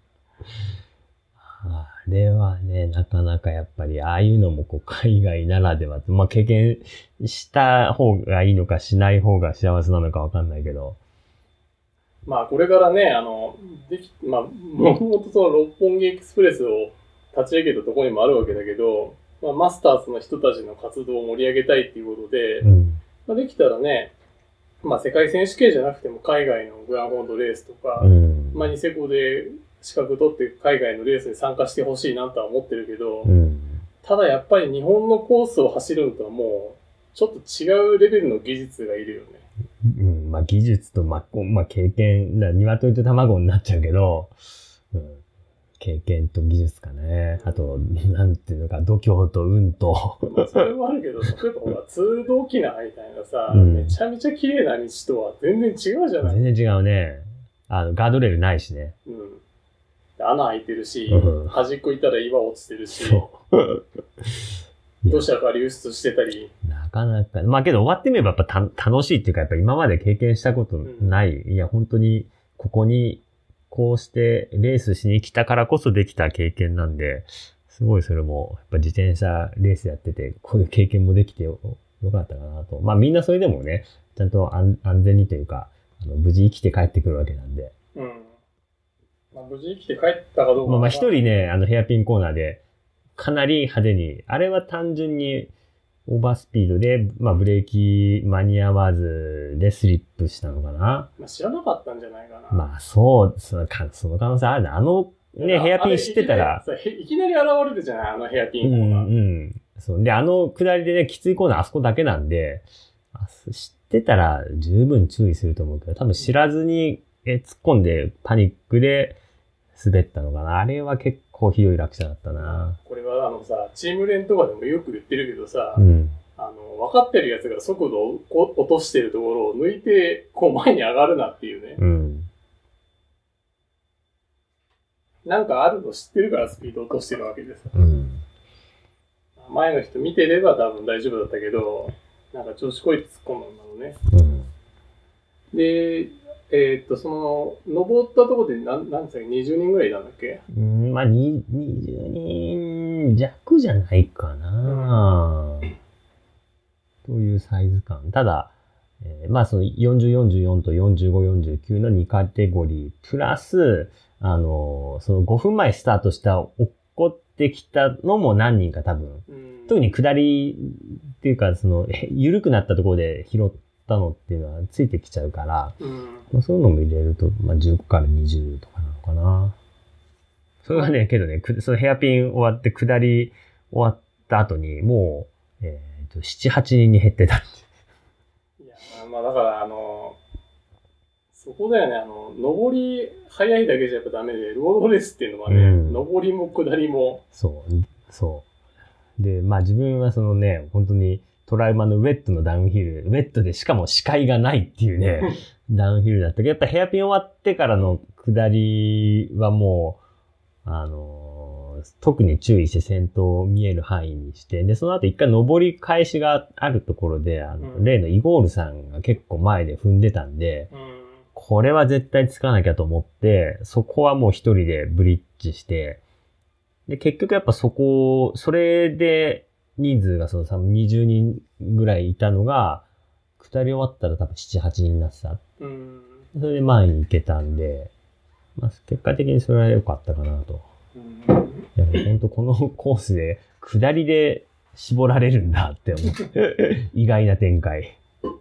あれはね、なかなかやっぱり、ああいうのもこう海外ならでは、まあ経験した方がいいのかしない方が幸せなのかわかんないけど、 まあこれからね、あの、でき、まあ、もともとその六本木エクスプレスを立ち上げたところにもあるわけだけど、まあ、マスターズの人たちの活動を盛り上げたいっていうことで、うん、まあ、できたらね、まあ世界選手権じゃなくても海外のグランフォンドレースとか、うん、まあニセコで資格取って海外のレースに参加してほしいなとは思ってるけど、うん、ただやっぱり日本のコースを走るのとはもうちょっと違うレベルの技術がいるよね。 うん、まあ技術と、まあ、まあ経験、だ鶏と卵になっちゃうけど、うん、経験と技術かね。あと、なんていうのか、度胸と運と。 まあそれもあるけど、例えばほら、通道機内みたいなさ、うん、めちゃめちゃ綺麗な道とは全然違うじゃない。 全然違うね。あの、ガードレールないしね。 うん。穴開いてるし、うん、端っこ行ったら岩落ちてるし、土砂が流出してたり。 なかなか、まあけど終わってみればやっぱた楽しいっていうか、やっぱ今まで経験したことない。うん、いや、本当に、ここに、こうしてレースしに来たからこそできた経験なんで、すごいそれも、やっぱ自転車レースやってて、こういう経験もできてよ、よかったかなと。まあみんなそれでもね、ちゃんと 安, 安全にというか、あの無事生きて帰ってくるわけなんで。 うん。まあ、無事生きて帰ったかどうか。 まあまあ一人ね、あのヘアピンコーナーで、かなり派手に、あれは単純にオーバースピードで、まあブレーキ間に合わずでスリップしたのかな。 まあ知らなかったんじゃないかな。 まあそう、その可能性あるな。あのね、ヘアピン知ってたら。 いきなり現れるじゃない、あのヘアピンコーナー。うん、うん。そう。で、あの下りでね、きついコーナーあそこだけなんで、知ってたら十分注意すると思うけど、多分知らずにえ突っ込んでパニックで滑ったのかな。あれは結構ひどい落車だったな。 これはあのさ、チーム連とかでもよく言ってるけどさ、うん、あの、分かってるやつが速度を落としてるところを抜いて、こう前に上がるなっていうね。うん。なんかあるの知ってるからスピード落としてるわけです。うん。前の人見てれば多分大丈夫だったけど、なんか調子こいて突っ込んだんだろうね。うん。で、えー、っと、その、登ったところで何、何歳、にじゅうにんぐらいいたんだっけ？ うん、まあ、にじゅうにん弱じゃないかな、うん、というサイズ感。ただ、えー、まあ、そのよんじゅう、よんじゅうよんとよんじゅうご、よんじゅうきゅうのにカテゴリー、プラス、あのー、そのごふんまえスタートした落っこってきたのも何人か多分、うん、特に下りっていうか、その、緩くなったところで拾ったのっていうのはついてきちゃうから、うんまあ、そういうのも入れると、まあ、じゅうごからにじゅうとかなのかな。それはね、けどね、そのヘアピン終わって下り終わった後に、もう、えっと、なな、はちにんに減ってた。 いや、まあだから、あの、そこだよね、あの、上り早いだけじゃやっぱダメで、ロードレースっていうのはね、うん、上りも下りも。 そう、そう。で、まあ自分はそのね、本当にトラウマのウェットのダウンヒル、ウェットでしかも視界がないっていうね、ダウンヒルだったけど、やっぱヘアピン終わってからの下りはもう、あのー、特に注意して先頭見える範囲にして、で、その後一回上り返しがあるところで、あの、うん、例のイゴールさんが結構前で踏んでたんで、うん、これは絶対つかなきゃと思って、そこはもう一人でブリッジして、で、結局やっぱそこ、それで人数がそのにじゅうにんぐらいいたのが、下り終わったら多分なな、はちにんになってた。うん、それで前に行けたんで、まあ、結果的にそれは良かったかなと。うん、いや、本当このコースで下りで絞られるんだって思って。意外な展開。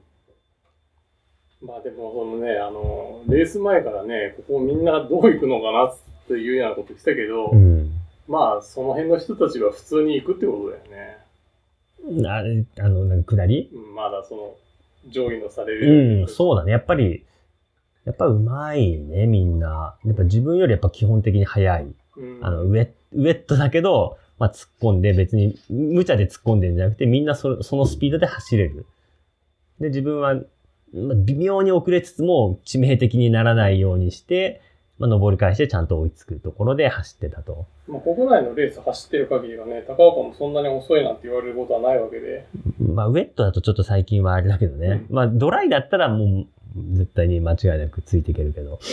まあでもそのね、あの、レース前からね、ここみんなどう行くのかなっていうようなこと言ってたけど、うん、まあその辺の人たちは普通に行くってことだよね。 あれ、あの、なんか下り？ うん、まだその、上位のされる。 うん、そうだね。やっぱり、やっぱ上手いね、みんな。やっぱ自分よりやっぱ基本的に速い。うん、あの、ウェッ、ウェットだけど、まあ突っ込んで別に無茶で突っ込んでるんじゃなくて、みんなそ、そのスピードで走れる。で、自分は、微妙に遅れつつも致命的にならないようにして、まあ、登り返してちゃんと追いつくところで走ってたと。 まあ、国内のレース走ってる限りはね、高岡もそんなに遅いなんて言われることはないわけで。 まあ、ウェットだとちょっと最近はあれだけどね。うん、まあ、ドライだったらもう絶対に間違いなくついていけるけど。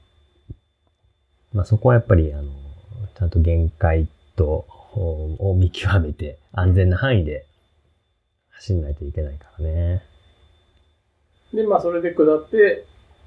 まあ、そこはやっぱり、あの、ちゃんと限界と、を見極めて、安全な範囲で走んないといけないからね。 で、まあ、それで下って、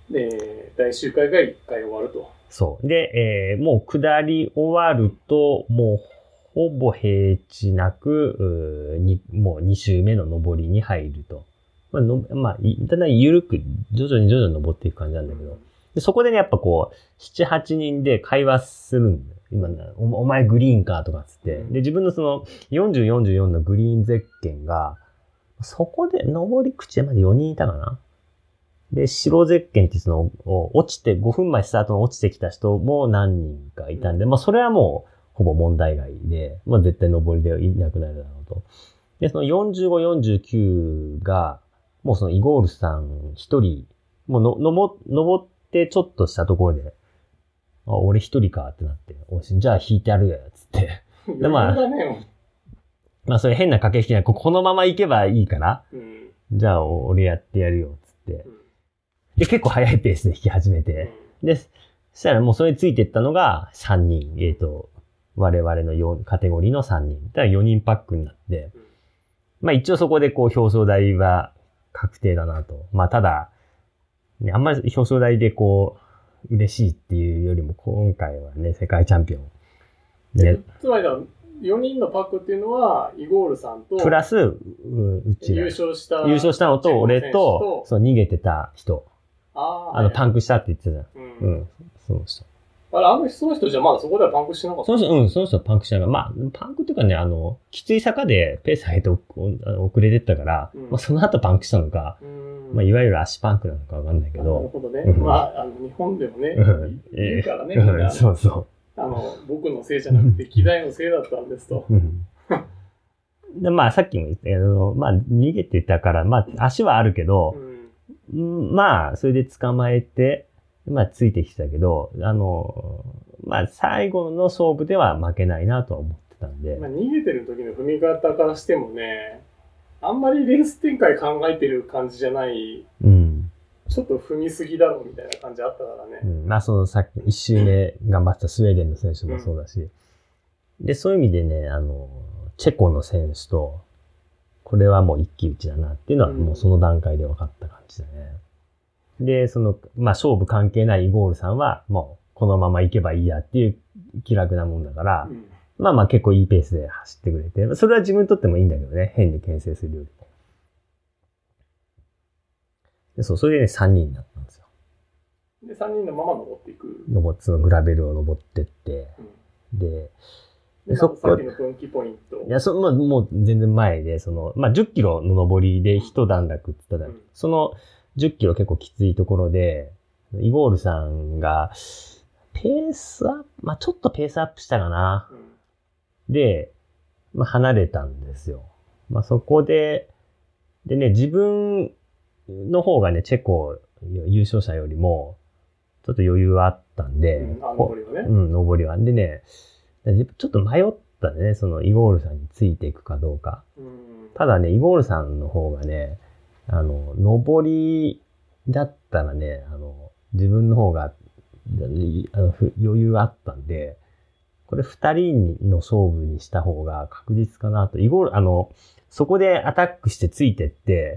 で、大周回がいっかい終わると。 そう。で、えー、もう下り終わると、もうほぼ平地なく、うにもうに周目の上りに入ると。まあ、のまあ、だんだん緩く、徐々に徐々に登っていく感じなんだけど。でそこでね、やっぱこう、なな、はちにんで会話するんだよ。今お、お前グリーンかとかつって。で、自分のそのよんじゅう、よんじゅうよんのグリーンゼッケンが、そこで上り口でまでよにんいたかな。で、白ゼッケンってその、落ちて、ごふんまえスタートの落ちてきた人も何人かいたんで、まあそれはもう、ほぼ問題外で、まあ絶対上りでいなくなるだろうと。で、そのよんじゅうご、よんじゅうきゅうが、もうそのイゴールさん一人、もうの、のぼ、登ってちょっとしたところで、あ、俺一人かってなって、おし、じゃあ引いてやるや、つって。で、まあ、まあそれ変な駆け引きな、このまま行けばいいから、うん、じゃあ俺やってやるよ、つって。うんで、結構早いペースで弾き始めて。で、そしたらもうそれについていったのがさんにん。えっと、我々のよんカテゴリーのさんにん。だからよにんパックになって。まあ一応そこでこう表彰台は確定だなと。まあただ、ね、あんまり表彰台でこう、嬉しいっていうよりも今回はね、世界チャンピオン。 ね、つまりだ、よにんのパックっていうのは、イゴールさんと、 プラス、う, うち優勝した、 優勝したのと、俺と、そう、逃げてた人。ああの、パンクしたって言ってたじゃん。うん。うん。その人。 あれ、あの人、その人じゃまだそこではパンクしてなかった？ その人、うん、その人はパンクしてなかった。まあ、パンクっていうかね、あの、きつい坂でペース上げて遅れてったから、うん、まあ、その後パンクしたのか、まあ、いわゆる足パンクなのかわかんないけど。 なるほどね。うん、まあ、あの、日本でもね、いるからね、みんな。 そうそう。 あの、僕のせいじゃなくて、機材のせいだったんですと。うんでまあ、さっきも言ったけど、まあ、逃げてたから、まあ、足はあるけど、うんまあ、それで捕まえて、まあ、ついてきてたけど、あの、まあ、最後の勝負では負けないなとは思ってたんで。 まあ、逃げてる時の踏み方からしてもね、あんまりレース展開考えてる感じじゃない、うん、ちょっと踏みすぎだろうみたいな感じあったからね。 うん、まあ、そのさっき一周目頑張ったスウェーデンの選手もそうだし、うん、で、そういう意味でね、あの、チェコの選手と、これはもう一騎打ちだなっていうのはもうその段階で分かった感じだね。うん、で、その、まあ勝負関係ないイゴールさんはもうこのまま行けばいいやっていう気楽なもんだから、うん、まあまあ結構いいペースで走ってくれて、それは自分にとってもいいんだけどね、変に牽制するよりも。でそう、それでね、さんにんになったんですよ。 で、さんにんのまま登っていく。 登って、そのグラベルを登ってって、うん、で、 でそこさっきの分岐ポイント。 いや、そ、まあ、もう全然前で、その、まあ、じゅっキロの上りで一段落って言ったら、うん、そのじゅっキロ結構きついところで、イゴールさんが、ペースアップ、まあ、ちょっとペースアップしたかな。うん、で、まあ、離れたんですよ。まあ、そこで、でね、自分の方がね、チェコ優勝者よりも、ちょっと余裕はあったんで、 うん、あ、上りはね。 うん、上りは。でね、ちょっと迷ったね、そのイゴールさんについていくかどうか。うん、ただね、イゴールさんの方がね、あの、上りだったらね、あの、自分の方が、あの余裕あったんで、これ二人の勝負にした方が確実かなと。イゴール、あの、そこでアタックしてついてって、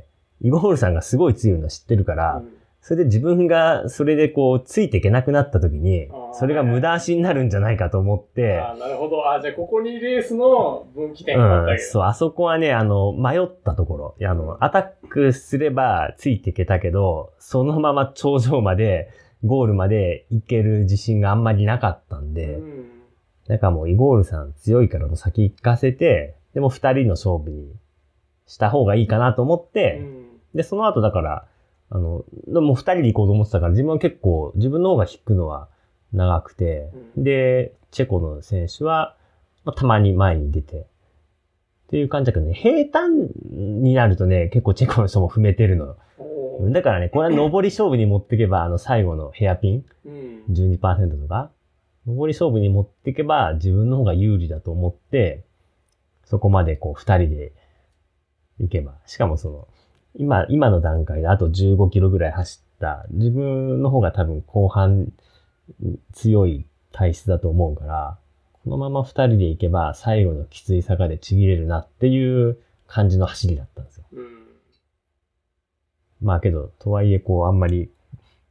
イゴールさんがすごい強いの知ってるから、うん、それで自分がそれでこうついていけなくなった時に、それが無駄足になるんじゃないかと思って。 ああ、なるほど。あ、じゃあここにレースの分岐点があったけど、 うん。そう、あそこはね、あの、迷ったところ。あの、アタックすればついていけたけど、そのまま頂上まで、ゴールまで行ける自信があんまりなかったんで、うん、だからもうイゴールさん強いからもう先行かせて、でも二人の勝負にした方がいいかなと思って、うん、で、その後だから、あの、もう二人で行こうと思ってたから、自分は結構、自分の方が引くのは長くて、うん、で、チェコの選手は、まあ、たまに前に出て、っていう感じだけどね、平坦になるとね、結構チェコの人も踏めてるの。だからね、これは上り勝負に持っていけば、あの、最後のヘアピン、うん、じゅうにパーセント とか、上り勝負に持っていけば、自分の方が有利だと思って、そこまでこう、二人で行けば、しかもその、今、今の段階であとじゅうごキロぐらい走った、自分の方が多分後半強い体質だと思うから、このまま二人で行けば最後のきつい坂でちぎれるなっていう感じの走りだったんですよ。うん、まあけど、とはいえこうあんまり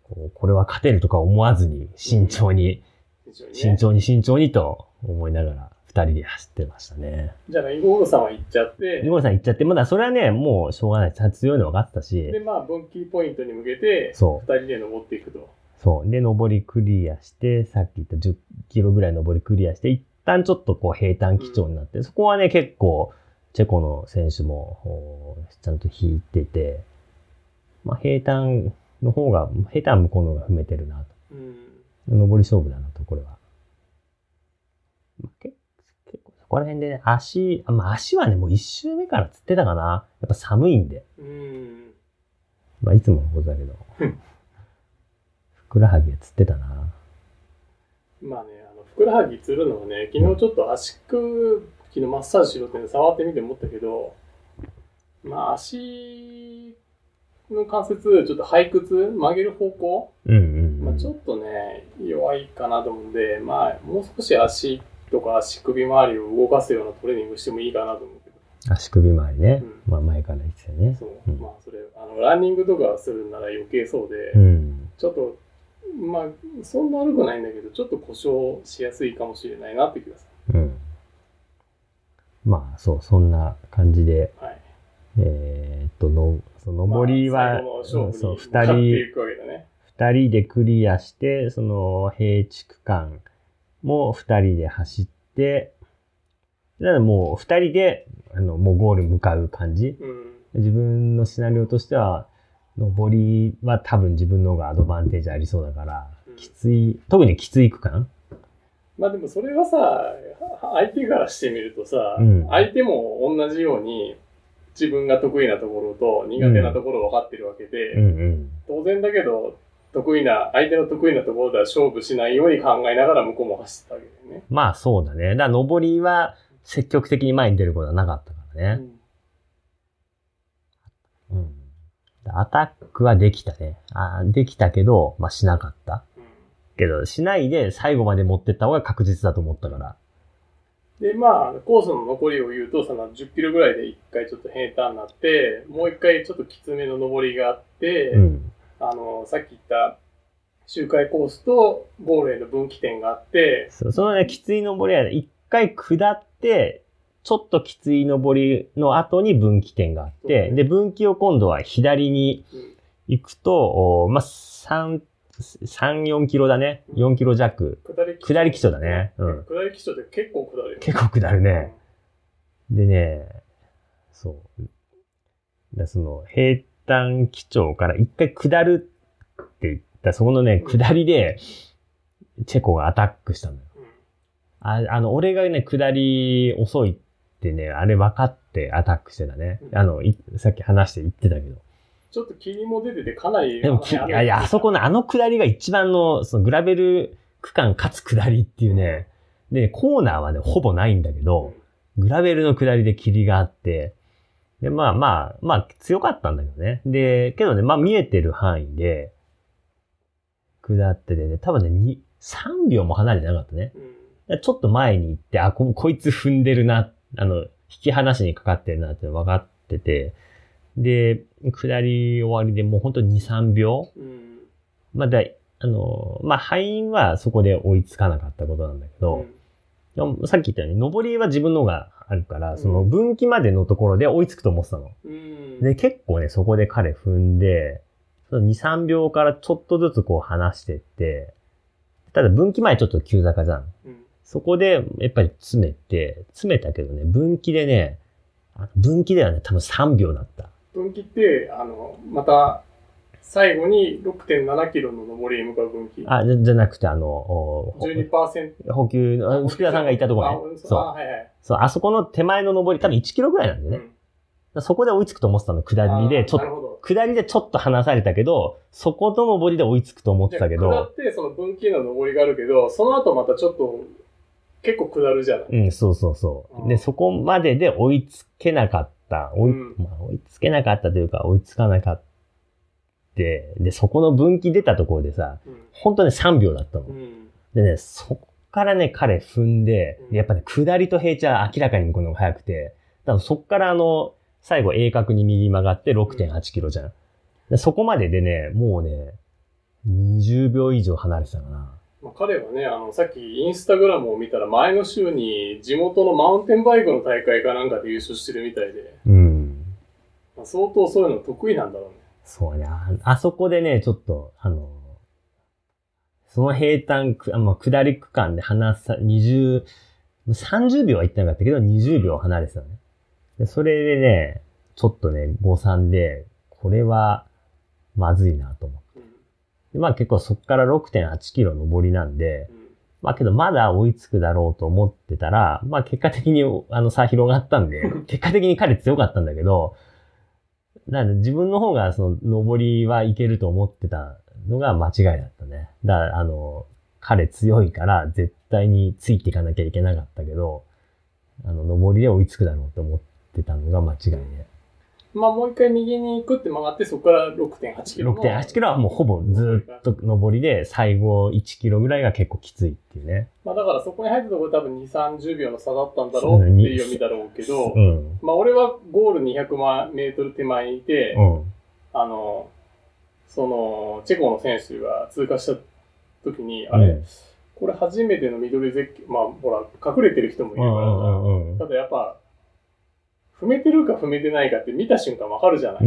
こうこれは勝てるとか思わずに、慎重に、うん、慎重に慎重にと思いながら、二人で走ってましたね。 じゃあ、イゴールさんは行っちゃって。 イゴールさん行っちゃって、まだそれはね、もうしょうがない。強いの分かったし。 で、まあ、分岐ポイントに向けて、 そう。 二人で登っていくと。 そう。で、登りクリアして、さっき言ったじゅっキロぐらい登りクリアして、一旦ちょっとこう平坦基調になって、うん、そこはね、結構、チェコの選手も、ちゃんと引いてて、まあ、平坦の方が、平坦は向こうの方が踏めてるなと。うん、登り勝負だなと、これは。結構そこら辺でね、足、まあ、足はね、もう一周目からつってたかな。やっぱ寒いんで。うん、まあ、いつものことだけど。ふくらはぎはつってたな。 まあね、あの、ふくらはぎつるのはね、昨日ちょっと足首のマッサージしろって、ね、触ってみて思ったけど、まあ、足の関節、ちょっと背屈、曲げる方向、うんうんうん、まあ、ちょっとね、弱いかなと思うんで、まあ、もう少し足とか足首周りを動かすようなトレーニングしてもいいかなと思うけど。 足首周りね。うん、まあ、前から言ってたよね。 そう。うん、まあ、それ、あの、ランニングとかするなら余計そうで、うん、ちょっと、まあ、そんな悪くないんだけど、ちょっと故障しやすいかもしれないなって気がする。うん。 まあ、そう、そんな感じで、はい、えー、っと、の、その、上りは、 まあ、そう、二人、ね、 二人でクリアして、その、平地区間も二人で走って、だからもう二人で、あの、もうゴール向かう感じ。うん、自分のシナリオとしては、上りは多分自分の方がアドバンテージありそうだから、うん、きつい、特にきつい区間？ まあでもそれはさ、相手からしてみるとさ、うん、相手も同じように自分が得意なところと苦手なところを分かってるわけで、うんうんうん、当然だけど、得意な、相手の得意なところでは勝負しないように考えながら向こうも走ったわけだよね。 まあそうだね。だから上りは積極的に前に出ることはなかったからね。うん。うんアタックはできたね。あできたけど、まあ、しなかった。うん、けど、しないで最後まで持ってった方が確実だと思ったから。 で、まあ、コースの残りを言うと、そのじゅっキロぐらいで一回ちょっと平坦になって、もう一回ちょっときつめの上りがあって、うん、あの、さっき言った周回コースとゴールへの分岐点があって、 そう、そのね、きつい上りは一回下って、ちょっときつい上りの後に分岐点があって、で、分岐を今度は左に行くと、うん、まあ、3、3、よんキロだね。よんキロ弱。下り基調。下り基調だね。 うん。下り基調って結構下るよ。 結構下るね。うん、でね、そう。だその、平坦基調から一回下るって言った、そこのね、下りで、チェコがアタックしたのよ。うん、あ, あの、俺がね、下り遅いってね、あれ分かってアタックしてたね。うん、あのい、さっき話して言ってたけど。 ちょっと霧も出ててかなり。 でも、いやいや、あそこのあの下りが一番の、そのグラベル区間かつ下りっていうね。で、コーナーはね、ほぼないんだけど、グラベルの下りで霧があって、で、まあまあ、まあ強かったんだけどね。で、けどね、まあ見えてる範囲で、下っててね、多分ね、に、さんびょうも離れてなかったね。うん、ちょっと前に行って、あ、こ、こいつ踏んでるな、あの、引き離しにかかってるなって分かってて、で、下り終わりでもうほんとに、さんびょう、うん、まあだい、あの、まあ敗因はそこで追いつかなかったことなんだけど、うん、さっき言ったように、上りは自分の方があるから、その分岐までのところで追いつくと思ってたの。うん、で、結構ね、そこで彼踏んで、そのに、さんびょうからちょっとずつこう離してって、ただ分岐前ちょっと急坂じゃん。うん、そこでやっぱり詰めて、詰めたけどね、分岐でね、分岐ではね、多分さんびょうだった。 分岐って、あの、また、最後に ろくてんななキロの上りへ向かう分岐。 あ、じゃ、じゃなくて、あの、 じゅうにパーセント。 補給、福田さんがいたところね。そう。あ、はいはい。そう、あそこの手前の上り、多分いちキロぐらいなんだよね。うん、そこで追いつくと思ってたの、下りで、ちょっと、下りでちょっと離されたけど、そことの上りで追いつくと思ってたけど。 下って、その分岐の上りがあるけど、その後またちょっと、結構下るじゃない。 うん、そうそうそう。で、そこまでで追いつけなかった。追い、うん、まあ、追いつけなかったというか、追いつかなかった。で、そこの分岐出たところでさ、うん、本当ねさんびょうだったの。うん、でね、そこからね、彼踏んで、うん、やっぱね、下りと平地は明らかに向こうの方が早くて、だからそこからあの、最後鋭角に右曲がって ろくてんはちキロじゃん。でそこまででね、もうね、 にじゅうびょう以上離れてたかな。 まあ、彼はね、あの、さっきインスタグラムを見たら前の週に地元のマウンテンバイクの大会かなんかで優勝してるみたいで。 うん。 まあ、相当そういうの得意なんだろうね。 そうね。あ、あそこでね、ちょっと、あの、その平坦区、あ、まあ、下り区間で離さ、にじゅう、さんじゅうびょうは行ってなかったけど、にじゅうびょう離れてたのね。で、それでね、ちょっとね、誤算で、これは、まずいなと思って。うん、でまあ結構そっから ろくてんはちキロ上りなんで、うん、まあけどまだ追いつくだろうと思ってたら、まあ結果的にあの差広がったんで、結果的に彼強かったんだけど、なので自分の方がその上りはいけると思ってたのが間違いだったね。だからあの、彼強いから絶対についていかなきゃいけなかったけど、あの、上りで追いつくだろうと思ってたのが間違いね。 まあもう一回右に行くって曲がって、そこから ろくてんはちキロ。 ろくてんはちキロはもうほぼずっと上りで、最後いちキロぐらいが結構きついっていうね。 まあだからそこに入ったところ多分にじゅう、さんじゅうびょうの差だったんだろうっていう読みだろうけど、うん、まあ俺はゴールにひゃくメートル手前にいて、うん、あの、その、チェコの選手が通過した時に、あれ、うん、これ初めての緑絶景、まあほら、隠れてる人もいるから、うんうん、ただやっぱ、踏めてるか踏めてないかって見た瞬間わかるじゃない、うん、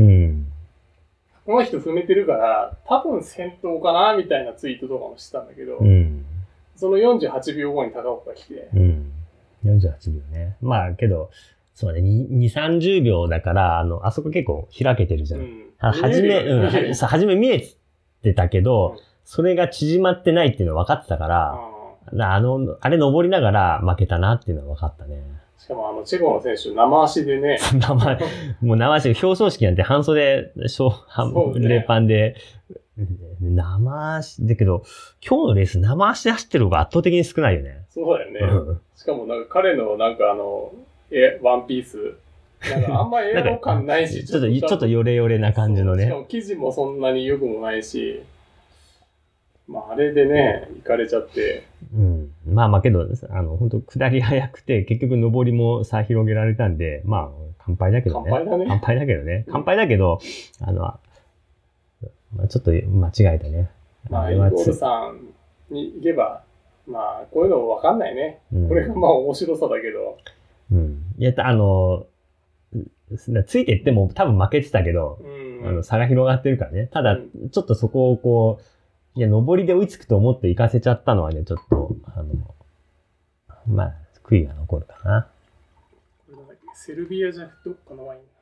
この人踏めてるから、多分先頭かなみたいなツイートとかもしてたんだけど、うん、そのよんじゅうはちびょうごに高岡が来て、 うん。よんじゅうはちびょうね。まあけど、そうね、に、さんじゅうびょうだから、あの、あそこ結構開けてるじゃん。うん、はじめ、うん、は, はじめ見えてたけど、うん、それが縮まってないっていうのは分かってたから、うん、あの、あれ登りながら負けたなっていうのは分かったね。 しかもあの、チェコの選手、生足でね。 生、もう生足、表彰式なんて半袖、半レパンで、生足、だけど、今日のレース生足で走ってる方が圧倒的に少ないよね。 そうだよね。うん、しかもなんか彼のなんかあの、え、ワンピース、なんかあんまエアロ感ないし、 ちょっと、ちょっとヨレヨレな感じのね。 しかも生地もそんなに良くもないし、まああれでね、行かれちゃって。 うん。まあまあけど、あの、本当下り早くて、結局上りも差広げられたんで、まあ、乾杯だけどね。 乾杯だね。 乾杯だけどね。乾杯だけど、あの、まあ、ちょっと間違えたね。 まあ、イーゴールさんに行けば、まあ、こういうのもわかんないね。うん、これがまあ面白さだけど。 うん。いや、あの、ついていっても多分負けてたけど、うん、あの差が広がってるからね。ただ、ちょっとそこをこう、いや、上りで追いつくと思って行かせちゃったのはね、ちょっと、あの、まあ、悔いが残るかな。 これなんだっけ、セルビアじゃなくてどっかのワイン。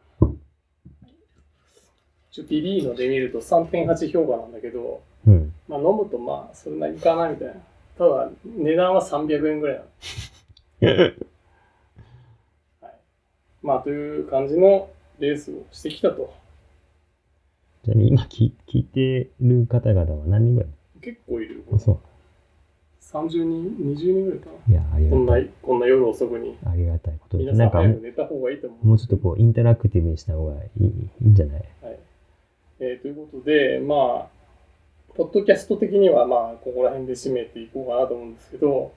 ちょビリーノで見ると さんてんはち 評価なんだけど、うん、まあ飲むとまあ、そんなにいかないみたいな。ただ、値段はさんびゃくえんぐらいなの。はい。まあ、という感じのレースをしてきたと。 じゃあ、ね、今聞いてる方々は何人ぐらい？ 結構いる。 あ、そう。 さんじゅうにん、にじゅうにんぐらいかな。 いや、ありがたい。 こんな、こんな夜遅くに。 ありがたいことです。皆さん早く寝た方がいいと思う。 もうちょっとこう、インタラクティブにした方がいい、いいんじゃない？ はい。えー、ということで、まあ、ポッドキャスト的には、まあ、ここら辺で締めていこうかなと思うんですけど、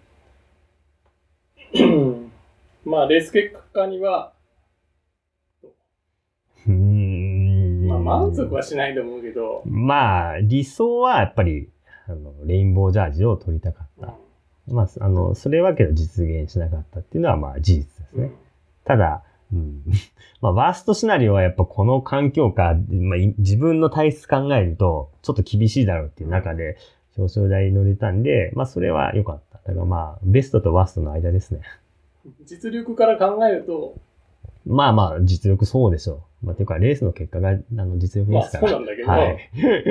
まあ、レース結果には、 うーんまあ、満足はしないと思うけど、 まあ、理想はやっぱり、あの、レインボージャージを取りたかった。うん、まあ、あの、それはけど実現しなかったっていうのは、まあ、事実ですね。うん、ただ、うん、まあ、ワーストシナリオはやっぱこの環境下、まあ、自分の体質考えると、ちょっと厳しいだろうっていう中で、表彰台に乗れたんで、まあ、それは良かった。だからまあ、ベストとワーストの間ですね。 実力から考えると、 まあまあ、実力そうでしょう。まあ、ていうか、レースの結果が、あの、実力ですから。 まあ、そうなんだけど、はい。はい、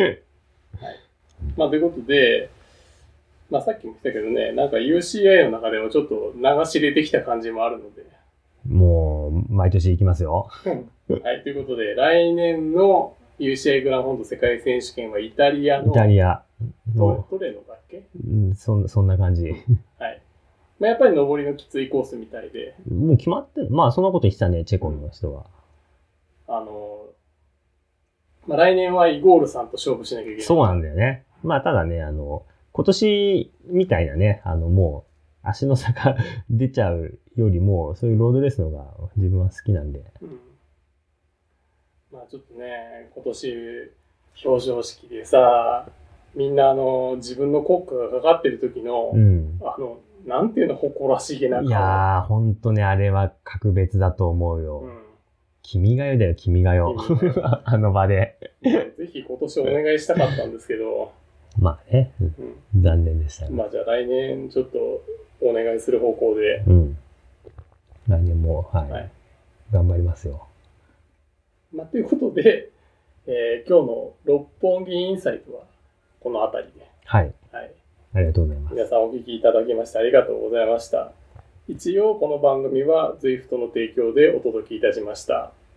まあ、ということで、まあ、さっきも言ったけどね、なんか ユーシーアイ の中でもちょっと流し入れてきた感じもあるので。 もう、毎年行きますよ。 はい、ということで、来年の ユーシーアイ グランフォンド世界選手権はイタリアの。 イタリアの。トレノだっけ？ うん、そ、そんな感じ。 はい。まあ、やっぱり上りのきついコースみたいで。 もう決まってる。まあ、そんなこと言ってたね、チェコの人は。 あの、まあ、来年はイゴールさんと勝負しなきゃいけない。 そうなんだよね。まあ、ただね、あの、今年みたいなね、あの、もう、足の差が出ちゃうよりも、そういうロードレースの方が自分は好きなんで。うん、 まあちょっとね、今年表彰式でさ、 みんなあの、自分の国家がかかってる時の、うん、あの、なんていうの、誇らしげな顔。 いやー、ほんとね、あれは格別だと思うよ。うん、君が代だよ、君が代。あの場で。 ぜひ今年お願いしたかったんですけど。 まあね、うん、残念でしたね。 まあじゃあ来年ちょっとお願いする方向で。 うん。来年も、はい。はい、頑張りますよ。 まあということで、えー、今日の六本木インサイトはこの辺りで。 はい。はい。ありがとうございます。 皆さんお聞きいただきましてありがとうございました。一応この番組は ズイフト の提供でお届けいたしました。